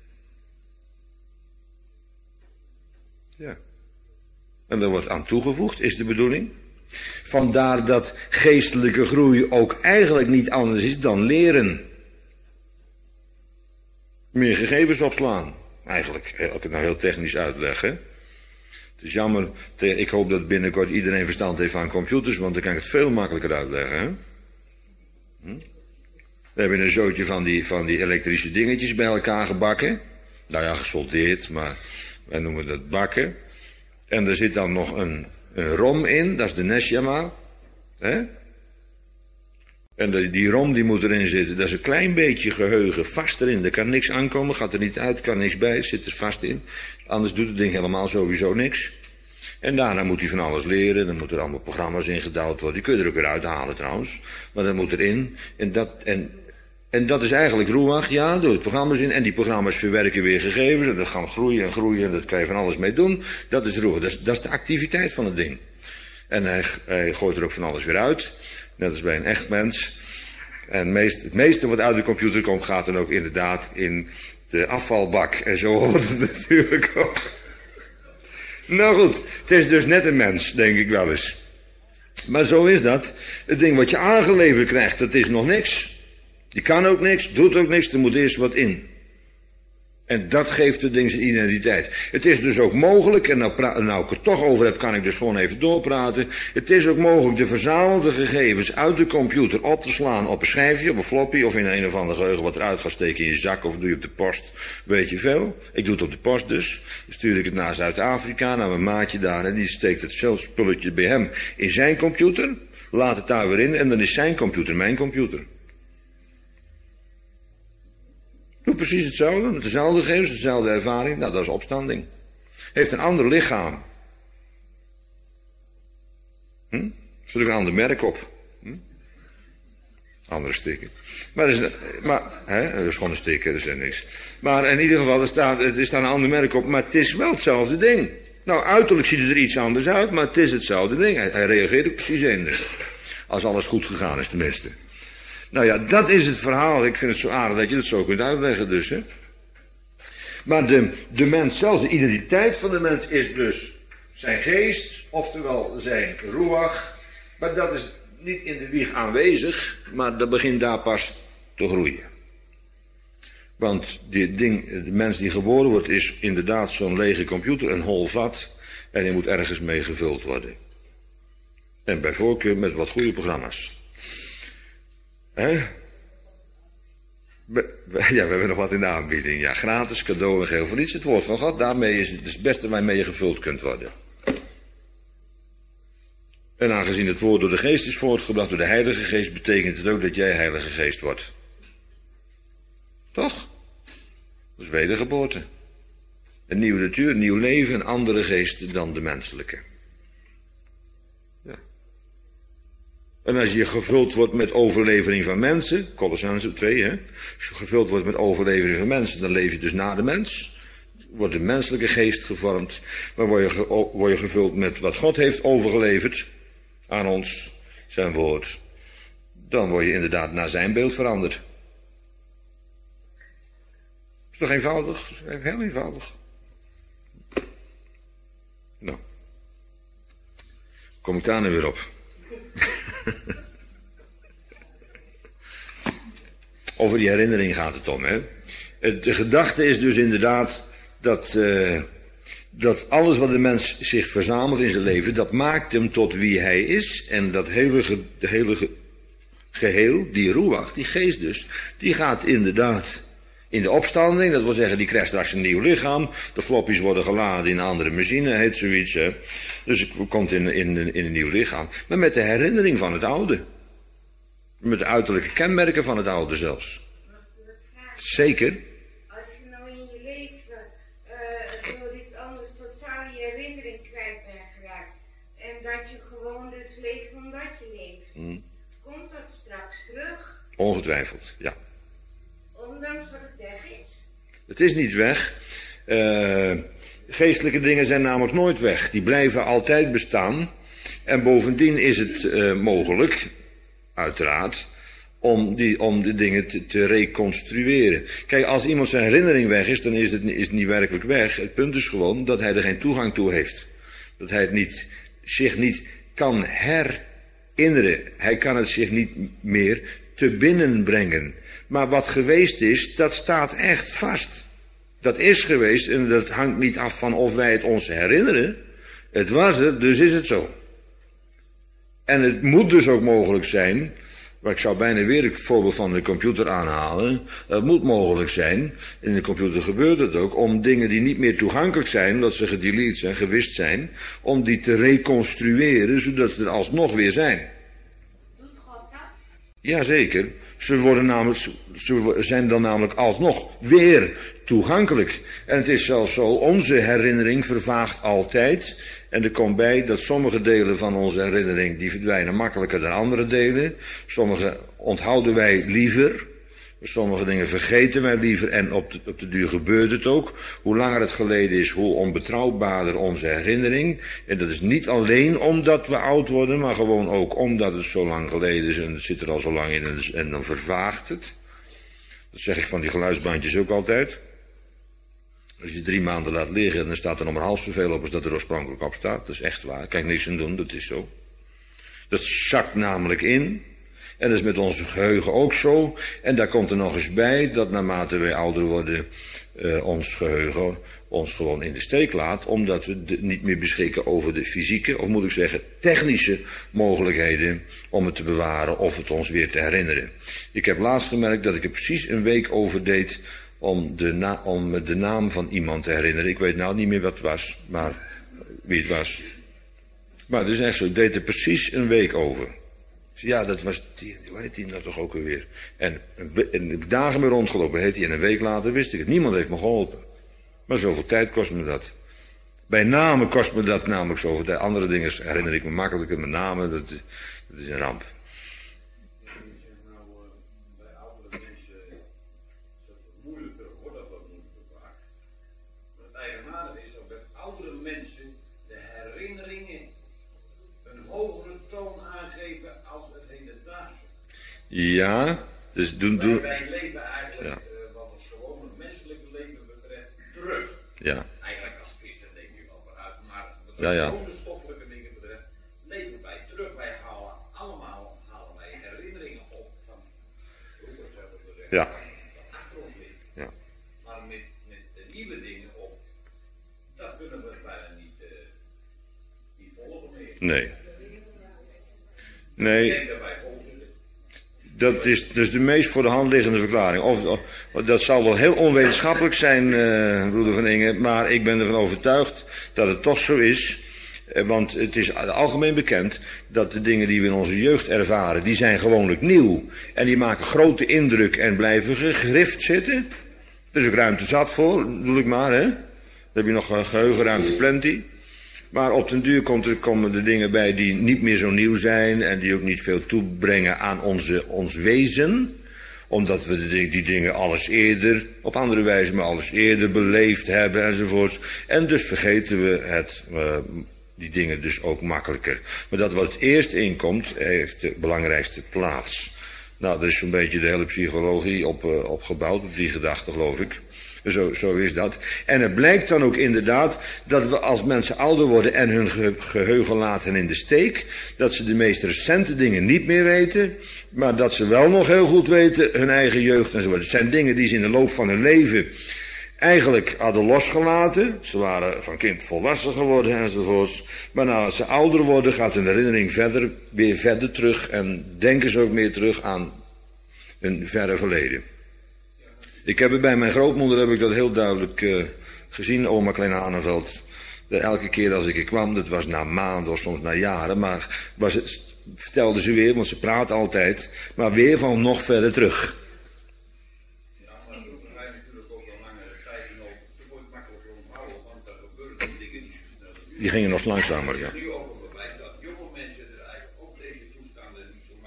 Ja. En daar wordt aan toegevoegd, is de bedoeling. Vandaar dat geestelijke groei ook eigenlijk niet anders is dan leren. Meer gegevens opslaan. Eigenlijk, als ik het nou heel technisch uitleg, hè. Het is jammer, ik hoop dat binnenkort iedereen verstand heeft van computers, want dan kan ik het veel makkelijker uitleggen, hè. Hm? We hebben een zootje van die, van die elektrische dingetjes bij elkaar gebakken. Nou ja, gesoldeerd, maar wij noemen dat bakken. En er zit dan nog een, een rom in, dat is de Neshama. Hè? En de, die rom die moet erin zitten, dat is een klein beetje geheugen vast erin. Er kan niks aankomen, gaat er niet uit, kan niks bij, zit er vast in. Anders doet het ding helemaal sowieso niks. En daarna moet hij van alles leren, dan moeten er allemaal programma's ingedouwd worden. Die kun je er ook weer uithalen trouwens, maar dat moet erin. En dat, en, en dat is eigenlijk ruach, ja, door het programma's in. En die programma's verwerken weer gegevens, en dat gaan groeien en groeien, en dat kan je van alles mee doen. Dat is ruach, dat is, dat is de activiteit van het ding. En hij, hij gooit er ook van alles weer uit, net als bij een echt mens. En meest, het meeste wat uit de computer komt, gaat dan ook inderdaad in de afvalbak. En zo hoort het natuurlijk ook. Nou goed, het is dus net een mens, denk ik wel eens. Maar zo is dat. Het ding wat je aangeleverd krijgt, dat is nog niks. Die kan ook niks, doet ook niks, er moet eerst wat in. En dat geeft het ding zijn identiteit. Het is dus ook mogelijk, en nou, pra- nou ik het toch over heb, kan ik dus gewoon even doorpraten. Het is ook mogelijk de verzamelde gegevens uit de computer op te slaan op een schijfje, op een floppy, of in een of ander geheugen wat eruit gaat steken in je zak, of doe je op de post, weet je veel. Ik doe het op de post dus. Dan stuur ik het naar Zuid-Afrika, naar mijn maatje daar, en die steekt het zelfs spulletje bij hem in zijn computer, laat het daar weer in, en dan is zijn computer mijn computer. Doe precies hetzelfde, met dezelfde gegevens, dezelfde ervaring. Nou, dat is opstanding. Heeft een ander lichaam. Hm? Zet ook een ander merk op. Hm? Andere sticker. Maar, er is, maar hè, er is gewoon een sticker, er is niks. Maar in ieder geval, er staat, er staat een ander merk op, maar het is wel hetzelfde ding. Nou, uiterlijk ziet het er iets anders uit, maar het is hetzelfde ding. Hij, hij reageert ook precies eender. Als alles goed gegaan is, tenminste. Nou ja, dat is het verhaal. Ik vind het zo aardig dat je dat zo kunt uitleggen dus, hè. Maar de, de mens zelfs, de identiteit van de mens is dus zijn geest, oftewel zijn ruach. Maar dat is niet in de wieg aanwezig, maar dat begint daar pas te groeien. Want die ding, de mens die geboren wordt is inderdaad zo'n lege computer, een hol vat. En die moet ergens mee gevuld worden. En bij voorkeur met wat goede programma's. Hè? We, we, ja, we hebben nog wat in de aanbieding. Ja, gratis, cadeau en geheel voor niets. Het woord van God, daarmee is het het beste waarmee je gevuld kunt worden. En aangezien het woord door de geest is voortgebracht, door de Heilige Geest, betekent het ook dat jij Heilige Geest wordt. Toch? Dat is wedergeboorte. Een nieuwe natuur, een nieuw leven, een andere geest dan de menselijke. Ja. En als je gevuld wordt met overlevering van mensen, Kolossenzen twee, hè. Als je gevuld wordt met overlevering van mensen, dan leef je dus na de mens. Wordt de menselijke geest gevormd. Maar word je, ge, word je gevuld met wat God heeft overgeleverd aan ons, zijn woord. Dan word je inderdaad naar zijn beeld veranderd. Is toch eenvoudig? Is heel eenvoudig. Nou. Kom ik daar nu weer op. Over die herinnering gaat het om, hè. De gedachte is dus inderdaad dat, uh, dat alles wat de mens zich verzamelt in zijn leven, dat maakt hem tot wie hij is. En dat hele, ge, de hele ge, geheel, die ruach, die geest dus, die gaat inderdaad in de opstanding. Dat wil zeggen, die krijgt straks een nieuw lichaam. De floppies worden geladen in een andere machine, heet zoiets. Hè. Dus het komt in, in, in een nieuw lichaam. Maar met de herinnering van het oude. Met de uiterlijke kenmerken van het oude zelfs. Zeker. Als je nou in je leven uh, door iets anders totaal je herinnering Hmm. Komt dat straks terug? Ongetwijfeld, ja. Ondanks dat het weg is? Het is niet weg. Uh, geestelijke dingen zijn namelijk nooit weg. Die blijven altijd bestaan. En bovendien is het uh, mogelijk, uiteraard, om, die, om de dingen te, te reconstrueren. Kijk, als iemand zijn herinnering weg is, dan is het, is het niet werkelijk weg. Het punt is gewoon dat hij er geen toegang toe heeft. Dat hij het niet, zich niet kan herinneren. Hij kan het zich niet meer te binnen brengen. Maar wat geweest is, dat staat echt vast. Dat is geweest en dat hangt niet af van of wij het ons herinneren. Het was er, dus is het zo. En het moet dus ook mogelijk zijn, maar ik zou bijna weer het voorbeeld van de computer aanhalen. Het moet mogelijk zijn, in de computer gebeurt het ook, om dingen die niet meer toegankelijk zijn, omdat ze gedelete zijn, gewist zijn, om die te reconstrueren, zodat ze er alsnog weer zijn. Doet God dat? Jazeker. Ze worden namelijk, ze zijn dan namelijk alsnog weer toegankelijk. En het is zelfs zo, onze herinnering vervaagt altijd. En er komt bij dat sommige delen van onze herinnering, die verdwijnen makkelijker dan andere delen. Sommige onthouden wij liever. Sommige dingen vergeten wij liever en op de, op de duur gebeurt het ook. Hoe langer het geleden is, hoe onbetrouwbaarder onze herinnering. En dat is niet alleen omdat we oud worden, maar gewoon ook omdat het zo lang geleden is en het zit er al zo lang in en, dus, en dan vervaagt het. Dat zeg ik van die geluidsbandjes ook altijd. Als je drie maanden laat liggen, dan staat er nog maar half zoveel op als dat er oorspronkelijk op staat. Dat is echt waar, daar kan ik niks aan doen, dat is zo. Dat zakt namelijk in. En dat is met onze geheugen ook zo. En daar komt er nog eens bij dat naarmate wij ouder worden, uh, ons geheugen ons gewoon in de steek laat. Omdat we de, niet meer beschikken over de fysieke, of moet ik zeggen technische mogelijkheden om het te bewaren of het ons weer te herinneren. Ik heb laatst gemerkt dat ik er precies een week over deed om de, na, om de naam van iemand te herinneren. Ik weet nou niet meer wat het was, maar wie het was. Maar het is echt zo, ik deed er precies een week over. Ja, dat was die, hoe heet die nou toch ook alweer? En, en dagen mee rondgelopen heet hij en een week later wist ik het. Niemand heeft me geholpen. Maar zoveel tijd kost me dat. Bij namen kost me dat namelijk zoveel tijd. Andere dingen herinner ik me makkelijker. Met namen, dat, dat is een ramp. Ja, dus doen... doen wij, wij leven eigenlijk, ja. uh, wat het gewone menselijke leven betreft, terug. Ja. Eigenlijk als christen denk je wel vooruit, maar wat ja, ja. gewone stoffelijke dingen betreft, leven wij terug. Wij halen allemaal halen wij herinneringen op van, hoe dat zou ik zeggen, ja. van achtergrond ligt. Ja. Maar met, met de nieuwe dingen op, dat kunnen we bijna niet, uh, niet volgen meer. Nee. Nee. Ik denk dat wij Dat is dus de meest voor de hand liggende verklaring. Of, of dat zal wel heel onwetenschappelijk zijn, uh, broeder Van Ingen, maar ik ben ervan overtuigd dat het toch zo is. Uh, want het is algemeen bekend dat de dingen die we in onze jeugd ervaren, die zijn gewoonlijk nieuw. En die maken grote indruk en blijven gegrift zitten. Er is ook ruimte zat voor, bedoel ik maar, hè. Dan heb je nog uh, geheugenruimte plenty. Maar op den duur komt er, komen er dingen bij die niet meer zo nieuw zijn en die ook niet veel toebrengen aan onze, ons wezen. Omdat we die, die dingen alles eerder, op andere wijze, maar alles eerder beleefd hebben enzovoorts. En dus vergeten we het, uh, die dingen dus ook makkelijker. Maar dat wat het eerst inkomt, heeft de belangrijkste plaats. Nou, daar is zo'n beetje de hele psychologie op, uh, op gebouwd, op die gedachte geloof ik. Zo, zo is dat. En het blijkt dan ook inderdaad dat we als mensen ouder worden en hun ge geheugen laten in de steek, dat ze de meest recente dingen niet meer weten, maar dat ze wel nog heel goed weten hun eigen jeugd enzovoort. Het zijn dingen die ze in de loop van hun leven eigenlijk hadden losgelaten. Ze waren van kind volwassen geworden enzovoorts. Maar nou, als ze ouder worden gaat hun herinnering verder, weer verder terug en denken ze ook meer terug aan hun verre verleden. Ik heb het bij mijn grootmoeder heb ik dat heel duidelijk uh, gezien, oma Kleine Haneveld. Elke keer als ik er kwam, dat was na maanden of soms na jaren, maar was het, vertelde ze weer, want ze praat altijd, maar weer van nog verder terug. Ja, maar zo ga je natuurlijk ook al langere tijd en ook, het wordt makkelijker onthouden, want er gebeuren dingen die zo snel. Die gingen nog langzamer, ja. Nu ook op bewijs dat jonge mensen er eigenlijk ook deze toestanden niet zo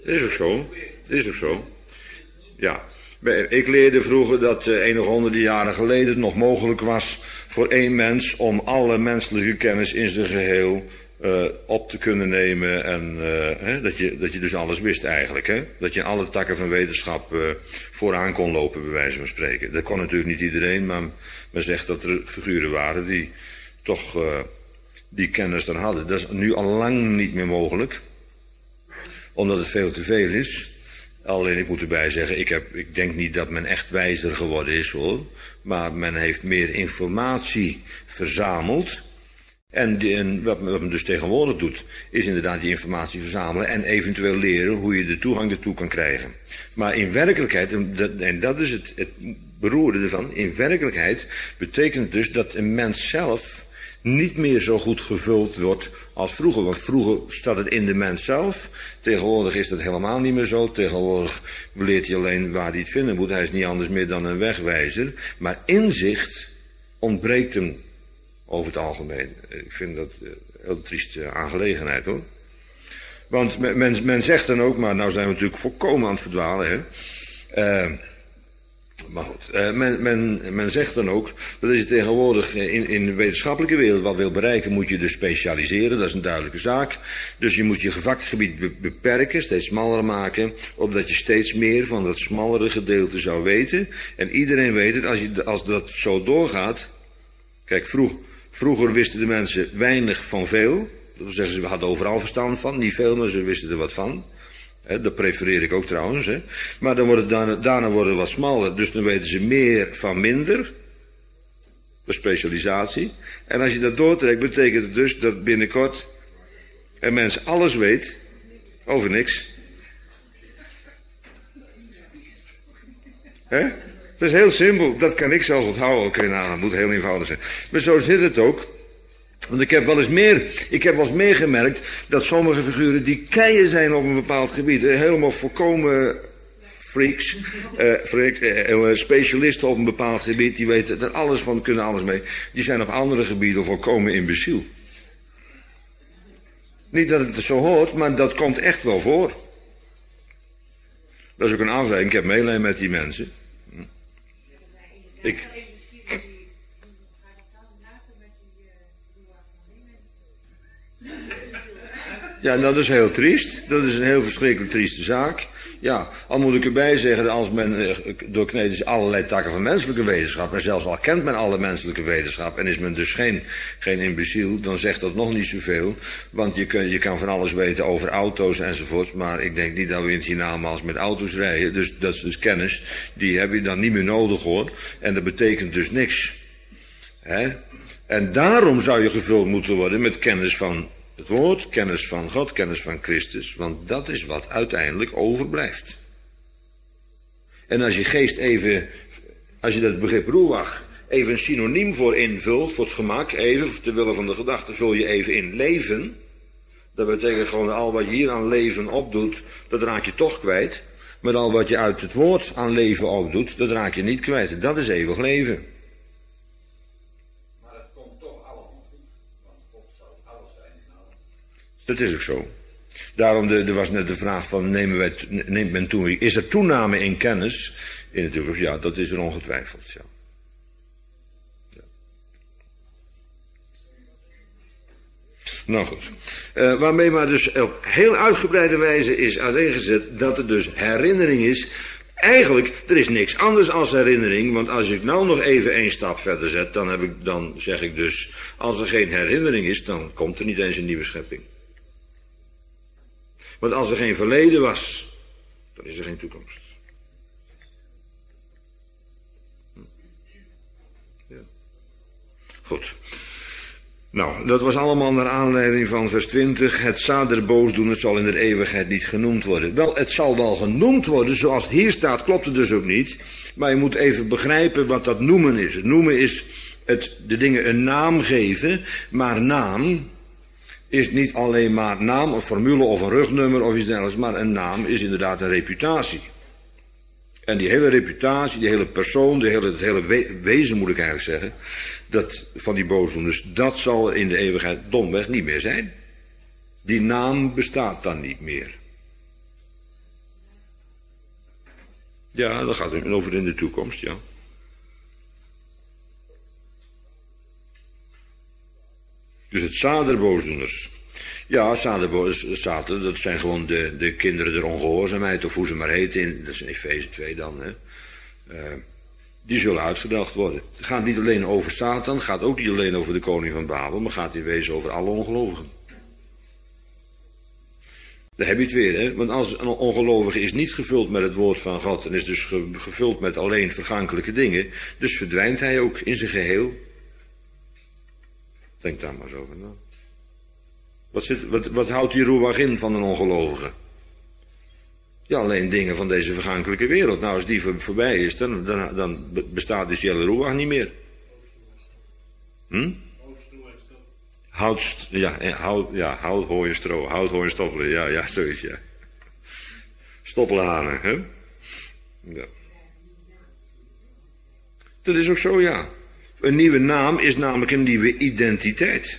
Is ook zo. Is ook zo. Ja. Ik leerde vroeger dat uh, enige honderden jaren geleden het nog mogelijk was voor één mens om alle menselijke kennis in zijn geheel uh, op te kunnen nemen. En uh, hè, dat, je, dat je dus alles wist eigenlijk. Hè? Dat je in alle takken van wetenschap uh, vooraan kon lopen, bij wijze van spreken. Dat kon natuurlijk niet iedereen, maar men zegt dat er figuren waren die toch uh, die kennis dan hadden. Dat is nu al lang niet meer mogelijk, omdat het veel te veel is. Alleen, ik moet erbij zeggen, ik, heb, ik denk niet dat men echt wijzer geworden is, hoor. Maar men heeft meer informatie verzameld. En, die, en wat, wat men dus tegenwoordig doet, is inderdaad die informatie verzamelen en eventueel leren hoe je de toegang ertoe kan krijgen. Maar in werkelijkheid, en dat, en dat is het, het beroerde ervan, in werkelijkheid betekent het dus dat een mens zelf niet meer zo goed gevuld wordt als vroeger. Want vroeger staat het in de mens zelf. Tegenwoordig is dat helemaal niet meer zo. Tegenwoordig leert hij alleen waar hij het vinden moet. Hij is niet anders meer dan een wegwijzer. Maar inzicht ontbreekt hem over het algemeen. Ik vind dat een heel trieste aangelegenheid, hoor. Want men, men zegt dan ook, maar nou zijn we natuurlijk volkomen aan het verdwalen, hè. Uh, Maar goed, uh, men, men, men zegt dan ook dat als je tegenwoordig in, in de wetenschappelijke wereld wat wil bereiken, moet je dus specialiseren. Dat is een duidelijke zaak. Dus je moet je vakgebied be beperken, steeds smaller maken, opdat je steeds meer van dat smallere gedeelte zou weten. En iedereen weet het, als, je, als dat zo doorgaat. Kijk, vroeg, vroeger wisten de mensen weinig van veel. Dat wil zeggen, ze hadden overal verstand van, niet veel, maar ze wisten er wat van. He, dat prefereer ik ook trouwens. He. Maar dan wordt het daarna, daarna worden het wat smaller. Dus dan weten ze meer van minder. Dat is specialisatie. En als je dat doortrekt, betekent het dus dat binnenkort een mens alles weet over niks. He? Dat is heel simpel. Dat kan ik zelfs onthouden. Oké, nou, dat moet heel eenvoudig zijn. Maar zo zit het ook. Want ik heb wel eens meer, ik heb wel eens meer gemerkt dat sommige figuren die keien zijn op een bepaald gebied, helemaal volkomen freaks, uh, freak, uh, specialisten op een bepaald gebied, die weten er alles van, kunnen alles mee, die zijn op andere gebieden volkomen imbeciel. Niet dat het zo hoort, maar dat komt echt wel voor. Dat is ook een aanwijzing, ik heb meelijn met die mensen. Ik... Ja, dat is heel triest. Dat is een heel verschrikkelijk trieste zaak. Ja, al moet ik erbij zeggen dat als men doorkneedt is allerlei takken van menselijke wetenschap, en zelfs al kent men alle menselijke wetenschap en is men dus geen, geen imbeciel, dan zegt dat nog niet zoveel. Want je, kun, je kan van alles weten over auto's enzovoort, maar ik denk niet dat we in het hiernamaals met auto's rijden. Dus dat is dus kennis, die heb je dan niet meer nodig, hoor. En dat betekent dus niks. Hè? En daarom zou je gevuld moeten worden met kennis van het woord, kennis van God, kennis van Christus, want dat is wat uiteindelijk overblijft. En als je geest even, als je dat begrip ruach even een synoniem voor invult, voor het gemak, even, ter wille van de gedachte, vul je even in leven. Dat betekent gewoon al wat je hier aan leven opdoet, dat raak je toch kwijt. Maar al wat je uit het woord aan leven opdoet, dat raak je niet kwijt. Dat is eeuwig leven. Dat is ook zo. Daarom, de, er was net de vraag van, nemen wij, neemt men toe, is er toename in kennis in het toekomst? Ja, dat is er ongetwijfeld, ja. Ja. Nou goed. Uh, waarmee maar dus op heel uitgebreide wijze is uiteengezet dat er dus herinnering is. Eigenlijk, er is niks anders als herinnering, want als ik nou nog even één stap verder zet, dan, heb ik, dan zeg ik dus, als er geen herinnering is, dan komt er niet eens een nieuwe schepping. Want als er geen verleden was, dan is er geen toekomst. Ja. Goed. Nou, dat was allemaal naar aanleiding van vers twintig. Het zaad der boosdoeners zal in de eeuwigheid niet genoemd worden. Wel, het zal wel genoemd worden, zoals het hier staat, klopt het dus ook niet. Maar je moet even begrijpen wat dat noemen is. Het noemen is het, de dingen een naam geven, maar naam is niet alleen maar naam, een formule of een rugnummer of iets dergelijks, maar een naam is inderdaad een reputatie. En die hele reputatie, die hele persoon, die hele, het hele we wezen moet ik eigenlijk zeggen, dat van die boosdoeners, dat zal in de eeuwigheid domweg niet meer zijn. Die naam bestaat dan niet meer. Ja, dat gaat over in de toekomst, ja. Dus het zaad der boosdoeners. Ja, zaad der boosdoeners, dat zijn gewoon de, de kinderen der ongehoorzaamheid, of hoe ze maar heten, in, dat is in Efeze twee dan, hè. Uh, die zullen uitgedacht worden. Het gaat niet alleen over Satan, het gaat ook niet alleen over de koning van Babel, maar gaat in wezen over alle ongelovigen. Daar heb je het weer, hè. Want als een ongelovige is niet gevuld met het woord van God en is dus gevuld met alleen vergankelijke dingen, dus verdwijnt hij ook in zijn geheel. Denk daar maar eens over na. Wat, zit, wat, wat houdt die ruach in van een ongelovige? Ja, alleen dingen van deze vergankelijke wereld. Nou, als die voor, voorbij is, dan, dan, dan bestaat dus jelle ruach niet meer. Hm? Hout, ja, hout, ja, hout, hooi en stro, hout, hooi en stoppelen, ja, ja, zoiets, ja. Stoppelhanen, hè? Ja. Dat is ook zo, ja. Een nieuwe naam is namelijk een nieuwe identiteit.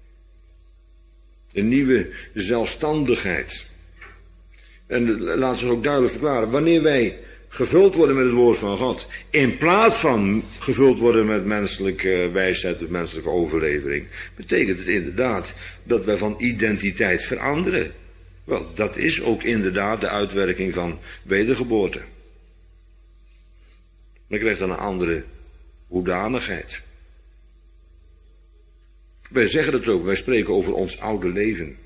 Een nieuwe zelfstandigheid. En laten we ook duidelijk verklaren. Wanneer wij gevuld worden met het woord van God, in plaats van gevuld worden met menselijke wijsheid of menselijke overlevering, betekent het inderdaad dat wij van identiteit veranderen. Wel, dat is ook inderdaad de uitwerking van wedergeboorte. Men krijgt dan een andere hoedanigheid. Wij zeggen het ook, wij spreken over ons oude leven.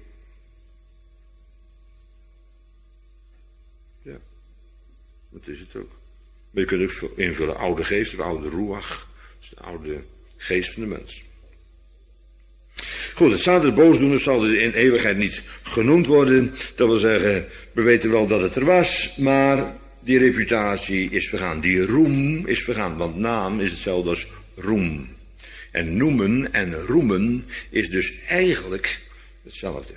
Ja, dat is het ook. Maar je kunt ook invullen oude geest of oude ruach. Dat is de oude geest van de mens. Goed, het zaad der boosdoeners zal dus in eeuwigheid niet genoemd worden. Dat wil zeggen, we weten wel dat het er was, maar die reputatie is vergaan. Die roem is vergaan, want naam is hetzelfde als roem. En noemen en roemen is dus eigenlijk hetzelfde.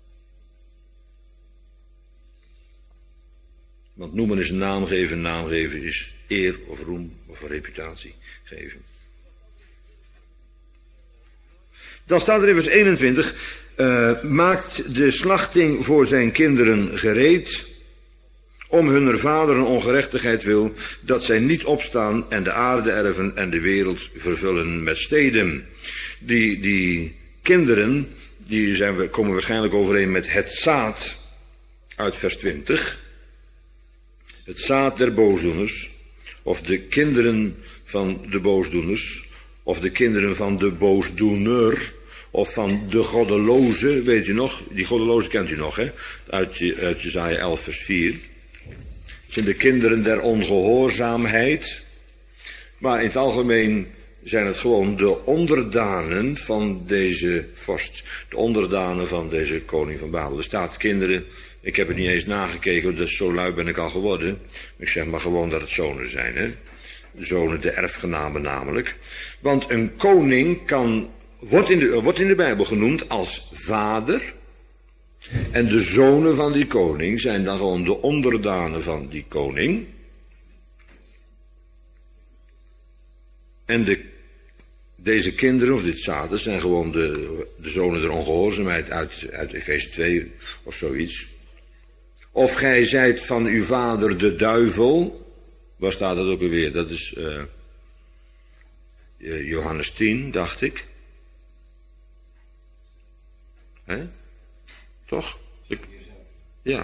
Want noemen is een naam geven, naam geven is eer of roem of reputatie geven. Dan staat er in vers eenentwintig, uh, maakt de slachting voor zijn kinderen gereed, om hunner vader een ongerechtigheid wil, dat zij niet opstaan en de aarde erven en de wereld vervullen met steden. Die, die kinderen, die zijn we, komen waarschijnlijk overeen met het zaad uit vers twintig. Het zaad der boosdoeners, of de kinderen van de boosdoeners, of de kinderen van de boosdoener, of van de goddeloze, weet u nog, die goddeloze kent u nog, hè, uit, uit Jesaja elf vers vier. Het zijn de kinderen der ongehoorzaamheid, maar in het algemeen zijn het gewoon de onderdanen van deze vorst, de onderdanen van deze koning van Babel. Er staat kinderen, ik heb het niet eens nagekeken, dus zo lui ben ik al geworden. Ik zeg maar gewoon dat het zonen zijn, hè. Zonen, de erfgenamen namelijk. Want een koning kan, wordt in de, wordt in de Bijbel genoemd als vader. En de zonen van die koning zijn dan gewoon de onderdanen van die koning. En de, deze kinderen, of dit zaden, zijn gewoon de, de zonen der ongehoorzaamheid uit, uit Efeze twee of zoiets. Of gij zijt van uw vader de duivel. Waar staat dat ook alweer? Dat is uh, Johannes tien, dacht ik. Hè? Toch? Ik, ja.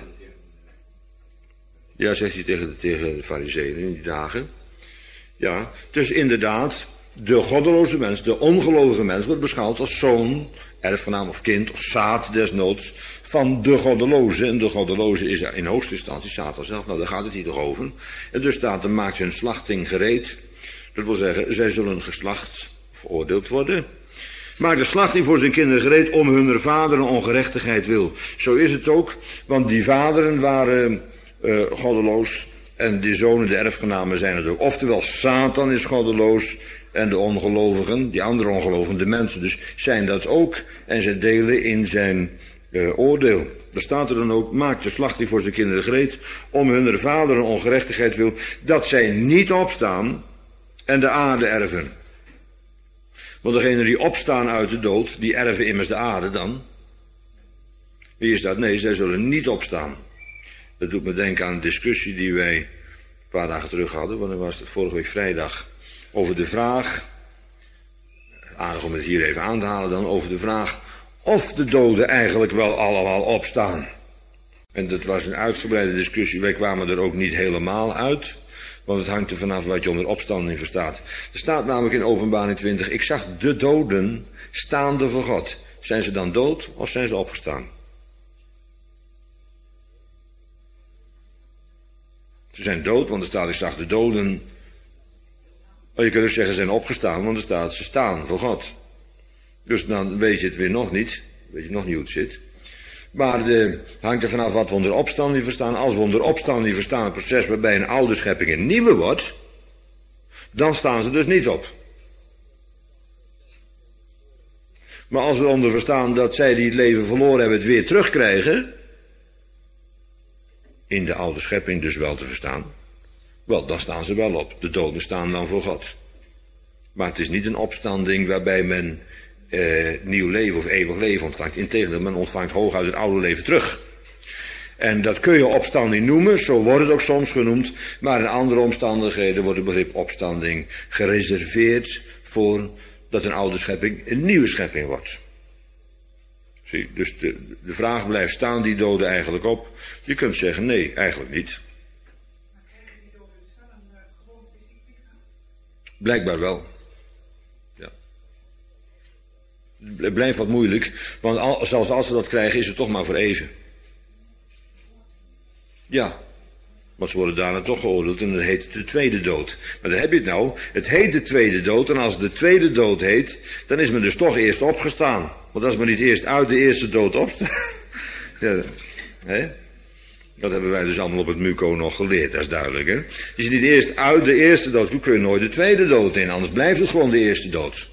Ja, zegt hij tegen de, tegen de farizeeën in die dagen. Ja, dus inderdaad, de goddeloze mens, de ongelovige mens, wordt beschouwd als zoon, erfgenaam of kind, of zaad desnoods, van de goddeloze. En de goddeloze is in hoogste instantie Satan zelf. Nou, daar gaat het hier toch over. En dus staat er, maakt hun slachting gereed. Dat wil zeggen, zij zullen geslacht veroordeeld worden. Maakt de slachting voor zijn kinderen gereed om hun vader een ongerechtigheid wil. Zo is het ook, want die vaderen waren uh, goddeloos en die zonen, de erfgenamen, zijn het ook. Oftewel, Satan is goddeloos en de ongelovigen, die andere ongelovigen, de mensen dus, zijn dat ook. En ze delen in zijn uh, oordeel. Daar staat er dan ook, maakt de slachting voor zijn kinderen gereed om hun vader een ongerechtigheid wil, dat zij niet opstaan en de aarde erven. Want degenen die opstaan uit de dood, die erven immers de aarde dan. Wie is dat? Nee, zij zullen niet opstaan. Dat doet me denken aan een discussie die wij paar dagen terug hadden, want dan was het vorige week vrijdag, over de vraag, aardig om het hier even aan te halen dan, over de vraag of de doden eigenlijk wel allemaal opstaan. En dat was een uitgebreide discussie, wij kwamen er ook niet helemaal uit, want het hangt er vanaf wat je onder opstanding verstaat. Er staat namelijk in Openbaring twintig, ik zag de doden staande voor God. Zijn ze dan dood of zijn ze opgestaan? Ze zijn dood, want er staat, ik zag de doden. Maar je kunt ook zeggen, ze zijn opgestaan, want er staat, ze staan voor God. Dus dan weet je het weer nog niet. Weet je nog niet hoe het zit. Maar het hangt er vanaf wat we onder opstanding verstaan. Als we onder opstanding verstaan, een proces waarbij een oude schepping een nieuwe wordt, dan staan ze dus niet op. Maar als we onder verstaan dat zij die het leven verloren hebben het weer terugkrijgen, in de oude schepping dus wel te verstaan, wel, dan staan ze wel op. De doden staan dan voor God. Maar het is niet een opstanding waarbij men eh, nieuw leven of eeuwig leven ontvangt. Integendeel, men ontvangt hooguit het oude leven terug. En dat kun je opstanding noemen, zo wordt het ook soms genoemd, maar in andere omstandigheden wordt het begrip opstanding gereserveerd voor dat een oude schepping een nieuwe schepping wordt. Zie, dus de, de vraag blijft, staan die doden eigenlijk op? Je kunt zeggen, nee, eigenlijk niet. Maar krijgen die doden dus wel een uh, gewoon fysiek lichaam? Blijkbaar wel. Ja. Het blijft wat moeilijk, want al, zelfs als ze dat krijgen, is het toch maar voor even. Ja, want ze worden daarna toch geoordeeld en dat heet de tweede dood. Maar daar heb je het nou, het heet de tweede dood en als het de tweede dood heet, dan is men dus toch eerst opgestaan. Want als men niet eerst uit de eerste dood opstaat, ja, hè? Dat hebben wij dus allemaal op het MUCO nog geleerd, dat is duidelijk. Hè? Als je niet eerst uit de eerste dood komt, kun je nooit de tweede dood in, anders blijft het gewoon de eerste dood.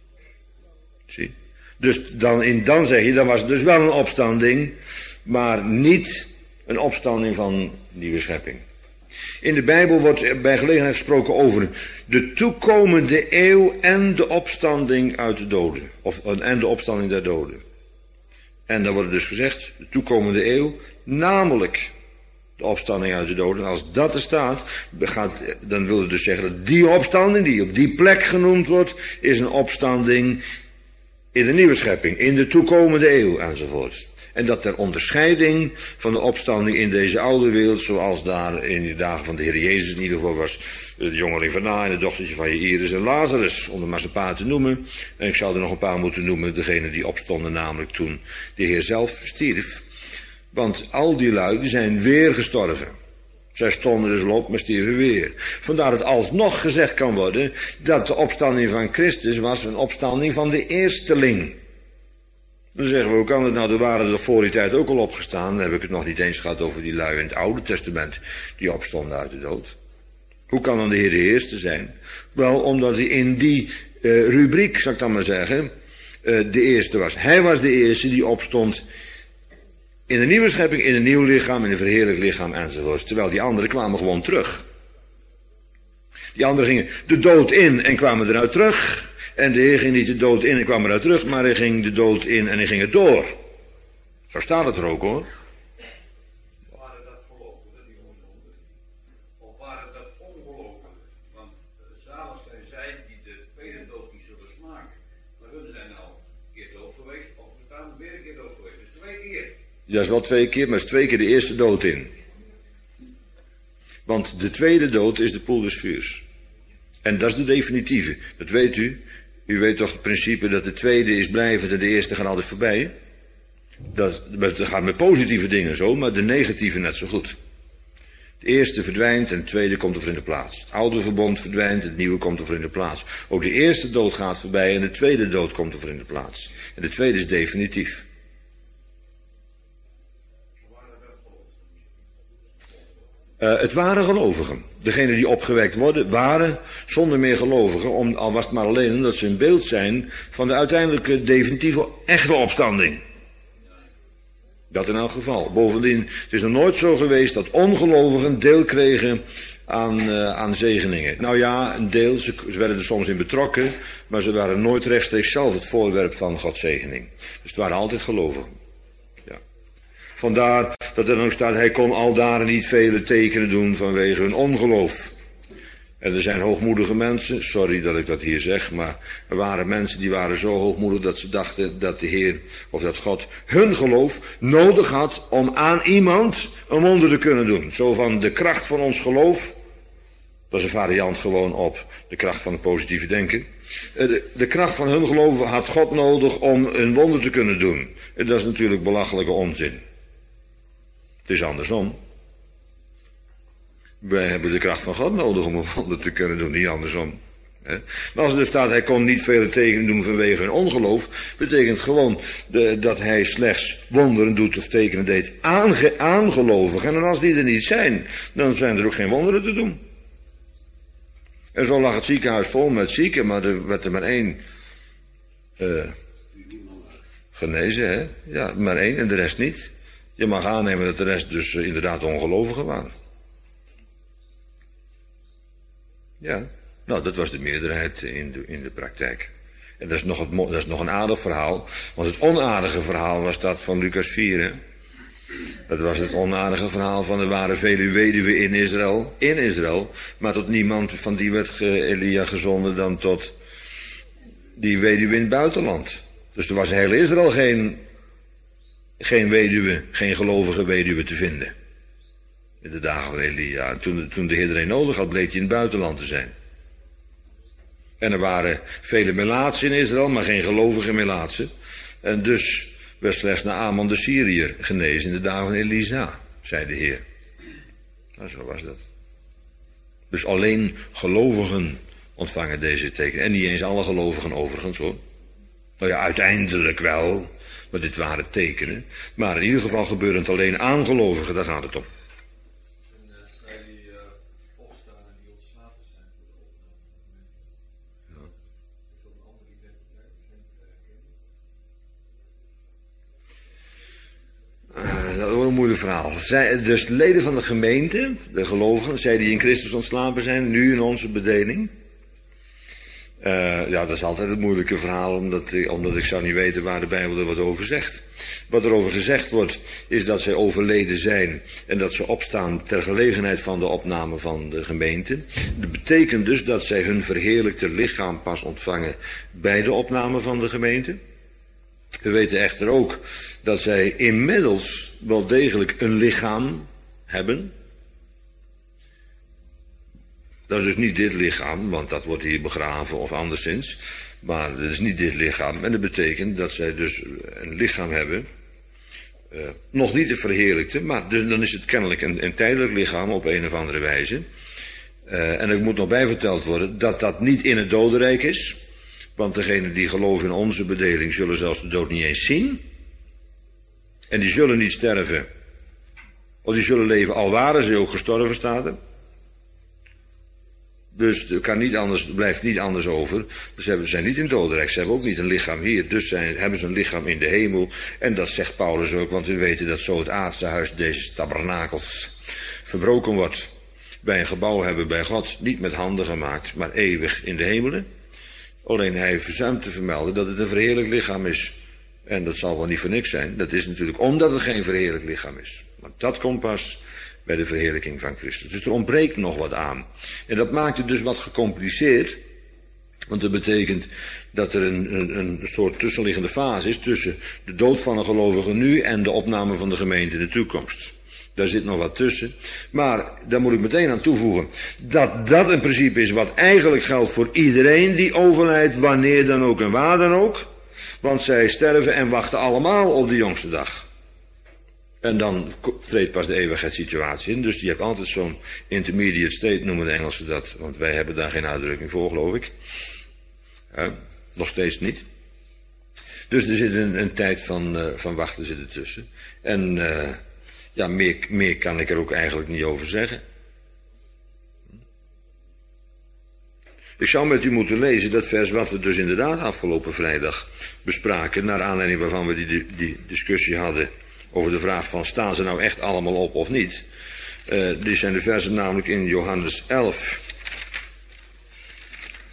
Zie? Dus dan, in, dan zeg je, dan was het dus wel een opstanding, maar niet een opstanding van nieuwe schepping. In de Bijbel wordt bij gelegenheid gesproken over de toekomende eeuw en de opstanding uit de doden. Of, en de opstanding der doden. En dan wordt dus gezegd, de toekomende eeuw, namelijk de opstanding uit de doden. Als dat er staat, gaat, dan wil het dus zeggen dat die opstanding die op die plek genoemd wordt, is een opstanding in de nieuwe schepping, in de toekomende eeuw enzovoorts. En dat ter onderscheiding van de opstanding in deze oude wereld, zoals daar in de dagen van de Heer Jezus in ieder geval was, de jongeling van Na en het dochtertje van Jairus en Lazarus, om er maar eens een paar te noemen. En ik zou er nog een paar moeten noemen, degene die opstonden namelijk toen de Heer zelf stierf. Want al die lui die zijn weer gestorven. Zij stonden dus op, maar stierven weer. Vandaar dat alsnog gezegd kan worden dat de opstanding van Christus was een opstanding van de eersteling. Dan zeggen we, hoe kan het nou, er waren er voor die tijd ook al opgestaan. Dan heb ik het nog niet eens gehad over die lui in het Oude Testament die opstonden uit de dood. Hoe kan dan de Heer de eerste zijn? Wel, omdat hij in die uh, rubriek, zal ik dan maar zeggen, uh, de eerste was. Hij was de eerste die opstond in een nieuwe schepping, in een nieuw lichaam, in een verheerlijk lichaam enzovoort. Terwijl die anderen kwamen gewoon terug. Die anderen gingen de dood in en kwamen eruit terug. En de Heer ging niet de dood in en kwam eruit terug, maar hij ging de dood in en hij ging het door. Zo staat het er ook, hoor. Waren dat gelovigen, die ongelovigen? Of waren dat ongelovigen? Want zalig zijn zij die de tweede dood niet zullen smaken. Maar hun zijn al een keer dood geweest, of we staan weer een keer dood geweest. Dus twee keer. Ja, dat is wel twee keer, maar het is twee keer de eerste dood in. Want de tweede dood is de poel des vuurs. En dat is de definitieve. Dat weet u. U weet toch het principe dat de tweede is blijvend en de eerste gaat altijd voorbij. Dat, dat gaat met positieve dingen zo, maar de negatieve net zo goed. De eerste verdwijnt en het tweede komt er voor in de plaats. Het oude verbond verdwijnt en het nieuwe komt er voor in de plaats. Ook de eerste dood gaat voorbij en de tweede dood komt er voor in de plaats. En de tweede is definitief. Uh, het waren gelovigen. Degenen die opgewekt worden, waren zonder meer gelovigen, om, al was het maar alleen omdat ze een beeld zijn van de uiteindelijke definitieve echte opstanding. Dat in elk geval. Bovendien, het is nog nooit zo geweest dat ongelovigen deel kregen aan, uh, aan zegeningen. Nou ja, een deel, ze, ze werden er soms in betrokken, maar ze waren nooit rechtstreeks zelf het voorwerp van Gods zegening. Dus het waren altijd gelovigen. Ja. Vandaar dat er dan ook staat, hij kon aldaar niet vele tekenen doen vanwege hun ongeloof. En er zijn hoogmoedige mensen, sorry dat ik dat hier zeg, maar er waren mensen die waren zo hoogmoedig dat ze dachten dat de Heer, of dat God, hun geloof nodig had om aan iemand een wonder te kunnen doen. Zo van de kracht van ons geloof, dat is een variant gewoon op de kracht van het positieve denken. De, de kracht van hun geloof had God nodig om een wonder te kunnen doen. En dat is natuurlijk belachelijke onzin. Het is andersom. Wij hebben de kracht van God nodig om een wonder te kunnen doen, niet andersom. Maar als er dus staat, hij kon niet vele tekenen doen vanwege hun ongeloof, betekent gewoon de, dat hij slechts wonderen doet of tekenen deed aan, aan gelovigen. En als die er niet zijn, dan zijn er ook geen wonderen te doen. En zo lag het ziekenhuis vol met zieken, maar er werd er maar één uh, genezen, hè? Ja, maar één en de rest niet. Je mag aannemen dat de rest dus uh, inderdaad ongelovigen waren. Ja, nou dat was de meerderheid in de, in de praktijk. En dat is, nog het, dat is nog een aardig verhaal, want het onaardige verhaal was dat van Lucas vier, hè? Dat was het onaardige verhaal van er waren vele weduwen in Israël, in Israël, maar tot niemand van die werd ge, Elia gezonden dan tot die weduwe in het buitenland. Dus er was in heel Israël geen, geen weduwe, geen gelovige weduwe te vinden. In de dagen van Elia. En toen, toen de Heer er een nodig had, bleek hij in het buitenland te zijn. En er waren vele melaatsen in Israël, maar geen gelovige melaatsen. En dus werd slechts Naaman de Syriër genezen in de dagen van Elisa, zei de Heer. Nou, zo was dat. Dus alleen gelovigen ontvangen deze tekenen. En niet eens alle gelovigen overigens, hoor. Nou ja, uiteindelijk wel, maar dit waren tekenen. Maar in ieder geval gebeurt het alleen aan gelovigen, daar gaat het om. En uh, zij die uh, opstaan en die ontslapen zijn voor de opname. Ja. Is dat een andere identiteit? Zijn te herkennen? Uh, dat wordt een moeilijk verhaal. Zij, dus leden van de gemeente, de gelovigen, zij die in Christus ontslapen zijn, nu in onze bedeling. Uh, ja, dat is altijd het moeilijke verhaal, omdat ik, omdat ik zou niet weten waar de Bijbel er wat over zegt. Wat er over gezegd wordt, is dat zij overleden zijn en dat ze opstaan ter gelegenheid van de opname van de gemeente. Dat betekent dus dat zij hun verheerlijkte lichaam pas ontvangen bij de opname van de gemeente. We weten echter ook dat zij inmiddels wel degelijk een lichaam hebben. Dat is dus niet dit lichaam, want dat wordt hier begraven of anderszins. Maar dat is niet dit lichaam. En dat betekent dat zij dus een lichaam hebben. Uh, nog niet de verheerlijkte, maar dus dan is het kennelijk een, een tijdelijk lichaam op een of andere wijze. Uh, en er moet nog bij verteld worden dat dat niet in het dodenrijk is. Want degenen die geloven in onze bedeling zullen zelfs de dood niet eens zien. En die zullen niet sterven. Of die zullen leven, al waren ze ook gestorven, staat er. Dus er kan niet anders, er blijft niet anders over. Dus ze zijn niet in het dodenrijk, ze hebben ook niet een lichaam hier. Dus zijn, hebben ze een lichaam in de hemel. En dat zegt Paulus ook, want we weten dat zo het aardse huis deze tabernakels verbroken wordt. Wij een gebouw hebben bij God, niet met handen gemaakt, maar eeuwig in de hemelen. Alleen hij verzuimt te vermelden dat het een verheerlijk lichaam is. En dat zal wel niet voor niks zijn. Dat is natuurlijk omdat het geen verheerlijk lichaam is. Want dat komt pas bij de verheerlijking van Christus. Dus er ontbreekt nog wat aan. En dat maakt het dus wat gecompliceerd. Want dat betekent dat er een, een, een soort tussenliggende fase is tussen de dood van een gelovige nu en de opname van de gemeente in de toekomst. Daar zit nog wat tussen. Maar daar moet ik meteen aan toevoegen dat dat een principe is wat eigenlijk geldt voor iedereen die overlijdt, wanneer dan ook en waar dan ook. Want zij sterven en wachten allemaal op de jongste dag. En dan treedt pas de eeuwigheidssituatie in. Dus je hebt altijd zo'n intermediate state, noemen de Engelsen dat. Want wij hebben daar geen uitdrukking voor, geloof ik. Ja, nog steeds niet. Dus er zit een, een tijd van, uh, van wachten zit er tussen. En uh, ja, meer, meer kan ik er ook eigenlijk niet over zeggen. Ik zou met u moeten lezen dat vers wat we dus inderdaad afgelopen vrijdag bespraken. Naar aanleiding waarvan we die, die discussie hadden over de vraag van staan ze nou echt allemaal op of niet. Uh, die zijn de versen namelijk in Johannes elf.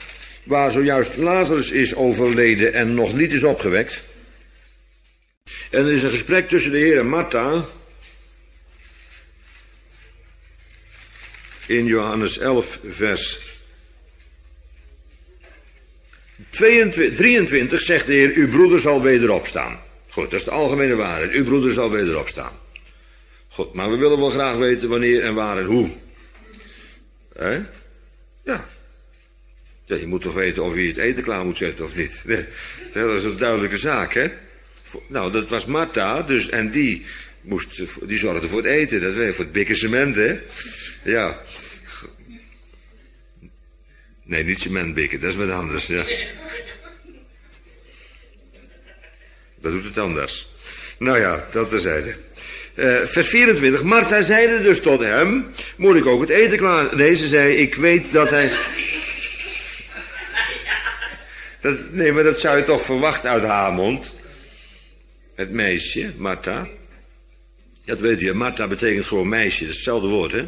Waar zojuist Lazarus is overleden en nog niet is opgewekt. En er is een gesprek tussen de Heer en Martha. In Johannes elf, vers tweeëntwintig, drieëntwintig zegt de Heer, uw broeder zal weder opstaan. Goed, dat is de algemene waarheid. Uw broeder zal weder opstaan. Goed, maar we willen wel graag weten wanneer en waar en hoe. Hè? Ja. Ja, je moet toch weten of je het eten klaar moet zetten of niet. Nee, dat is een duidelijke zaak, hè. Nou, dat was Martha, dus, en die, moest, die zorgde voor het eten. Dat weet je, voor het bikke cement, hè. Ja. Nee, niet cementbikken, dat is wat anders, ja. Dat doet het anders. Nou ja, dat terzijde. Uh, vers vierentwintig. Martha zeide dus tot hem, moet ik ook het eten klaar... Nee, ze zei, ik weet dat hij... Dat, nee, maar dat zou je toch verwachten uit haar mond. Het meisje, Martha. Dat weet je, Martha betekent gewoon meisje, dat is hetzelfde woord, hè.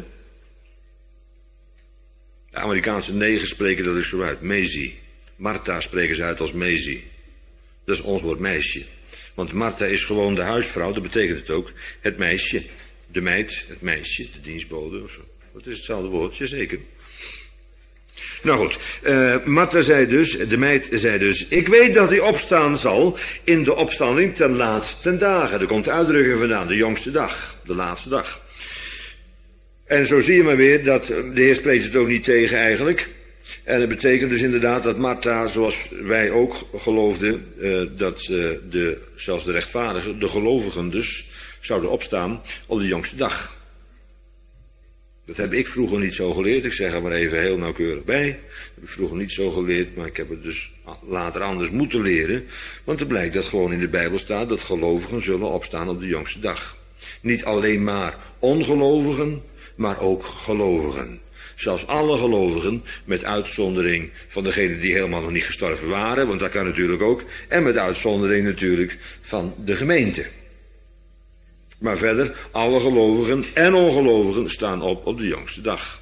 De Amerikaanse negers spreken dat dus zo uit, Maisie. Martha spreken ze uit als Maisie. Dat is ons woord meisje. Want Martha is gewoon de huisvrouw, dat betekent het ook. Het meisje, de meid, het meisje, de dienstbode of zo. Dat is hetzelfde woord, jazeker. Nou goed, uh, Martha zei dus, de meid zei dus, ik weet dat hij opstaan zal in de opstanding ten laatste dagen. Er komt de uitdrukking vandaan, de jongste dag, de laatste dag. En zo zie je maar weer dat de Heer spreekt het ook niet tegen eigenlijk. En het betekent dus inderdaad dat Martha, zoals wij ook geloofden, uh, dat uh, de, zelfs de rechtvaardigen, de gelovigen dus, zouden opstaan op de jongste dag. Dat heb ik vroeger niet zo geleerd, ik zeg er maar even heel nauwkeurig bij. Dat heb ik vroeger niet zo geleerd, maar ik heb het dus later anders moeten leren. Want het blijkt dat gewoon in de Bijbel staat dat gelovigen zullen opstaan op de jongste dag. Niet alleen maar ongelovigen, maar ook gelovigen. Zelfs alle gelovigen, met uitzondering van degenen die helemaal nog niet gestorven waren, want dat kan natuurlijk ook, en met uitzondering natuurlijk van de gemeente. Maar verder, alle gelovigen en ongelovigen staan op op de jongste dag.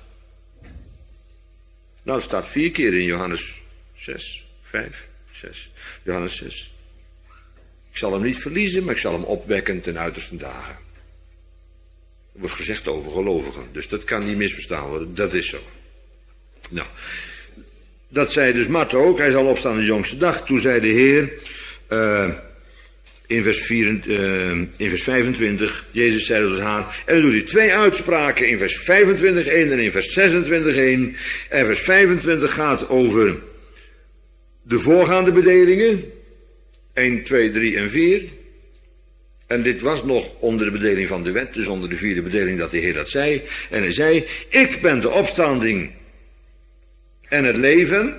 Nou, het staat vier keer in Johannes zes, vijf, zes. Johannes zes. Ik zal hem niet verliezen, maar ik zal hem opwekken ten uiterste dagen. Er wordt gezegd over gelovigen, dus dat kan niet misverstaan worden, dat is zo. Nou, dat zei dus Martha ook, hij zal opstaan de jongste dag. Toen zei de Heer, uh, in, vers vier, uh, in vers vijfentwintig, Jezus zei tot haar, en dan doet hij twee uitspraken in vers vijfentwintig één en in vers zesentwintig één. En vers vijfentwintig gaat over de voorgaande bedelingen, één, twee, drie en vier. En dit was nog onder de bedeling van de wet, dus onder de vierde bedeling dat de Heer dat zei. En hij zei, ik ben de opstanding en het leven.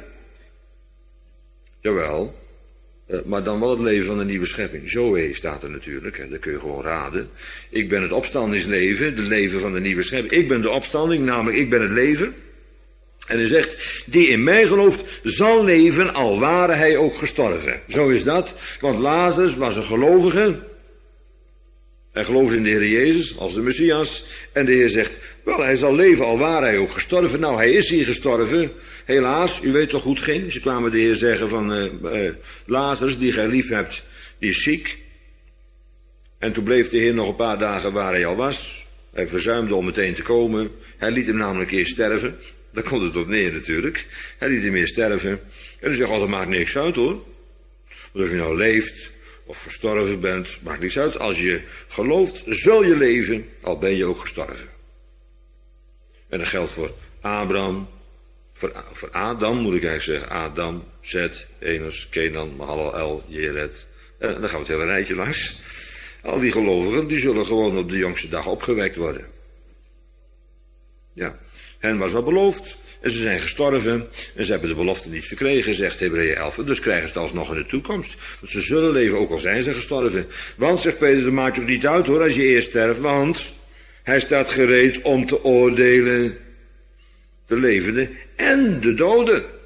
Jawel, maar dan wel het leven van de nieuwe schepping. Zoe staat er natuurlijk, hè, dat kun je gewoon raden. Ik ben het opstandingsleven, het leven van de nieuwe schepping. Ik ben de opstanding, namelijk ik ben het leven. En hij zegt, die in mij gelooft, zal leven, al ware hij ook gestorven. Zo is dat, want Lazarus was een gelovige. Hij geloofde in de Heer Jezus als de Messias. En de Heer zegt, wel, hij zal leven, al ware hij ook gestorven. Nou, hij is hier gestorven. Helaas, u weet toch hoe het ging. Ze kwamen de Heer zeggen van, uh, uh, Lazarus, die gij lief hebt, die is ziek. En toen bleef de Heer nog een paar dagen waar hij al was. Hij verzuimde om meteen te komen. Hij liet hem namelijk eerst sterven. Daar komt het op neer natuurlijk. Hij liet hem eerst sterven. En hij zegt, oh, dat maakt niks uit hoor. Want of je nou leeft of gestorven bent, maakt niks uit. Als je gelooft, zul je leven, al ben je ook gestorven. En dat geldt voor Abraham, voor, voor Adam moet ik eigenlijk zeggen. Adam, Zet, Enos, Kenan, Mahalalel, Jered. En dan gaan we het hele rijtje langs. Al die gelovigen, die zullen gewoon op de jongste dag opgewekt worden. Ja, hen was wat beloofd. En ze zijn gestorven en ze hebben de belofte niet verkregen, zegt Hebreeën elf. Dus krijgen ze het alsnog in de toekomst. Want ze zullen leven, ook al zijn ze gestorven. Want, zegt Petrus, dat maakt het niet uit hoor, als je eerst sterft. Want hij staat gereed om te oordelen de levenden en de doden.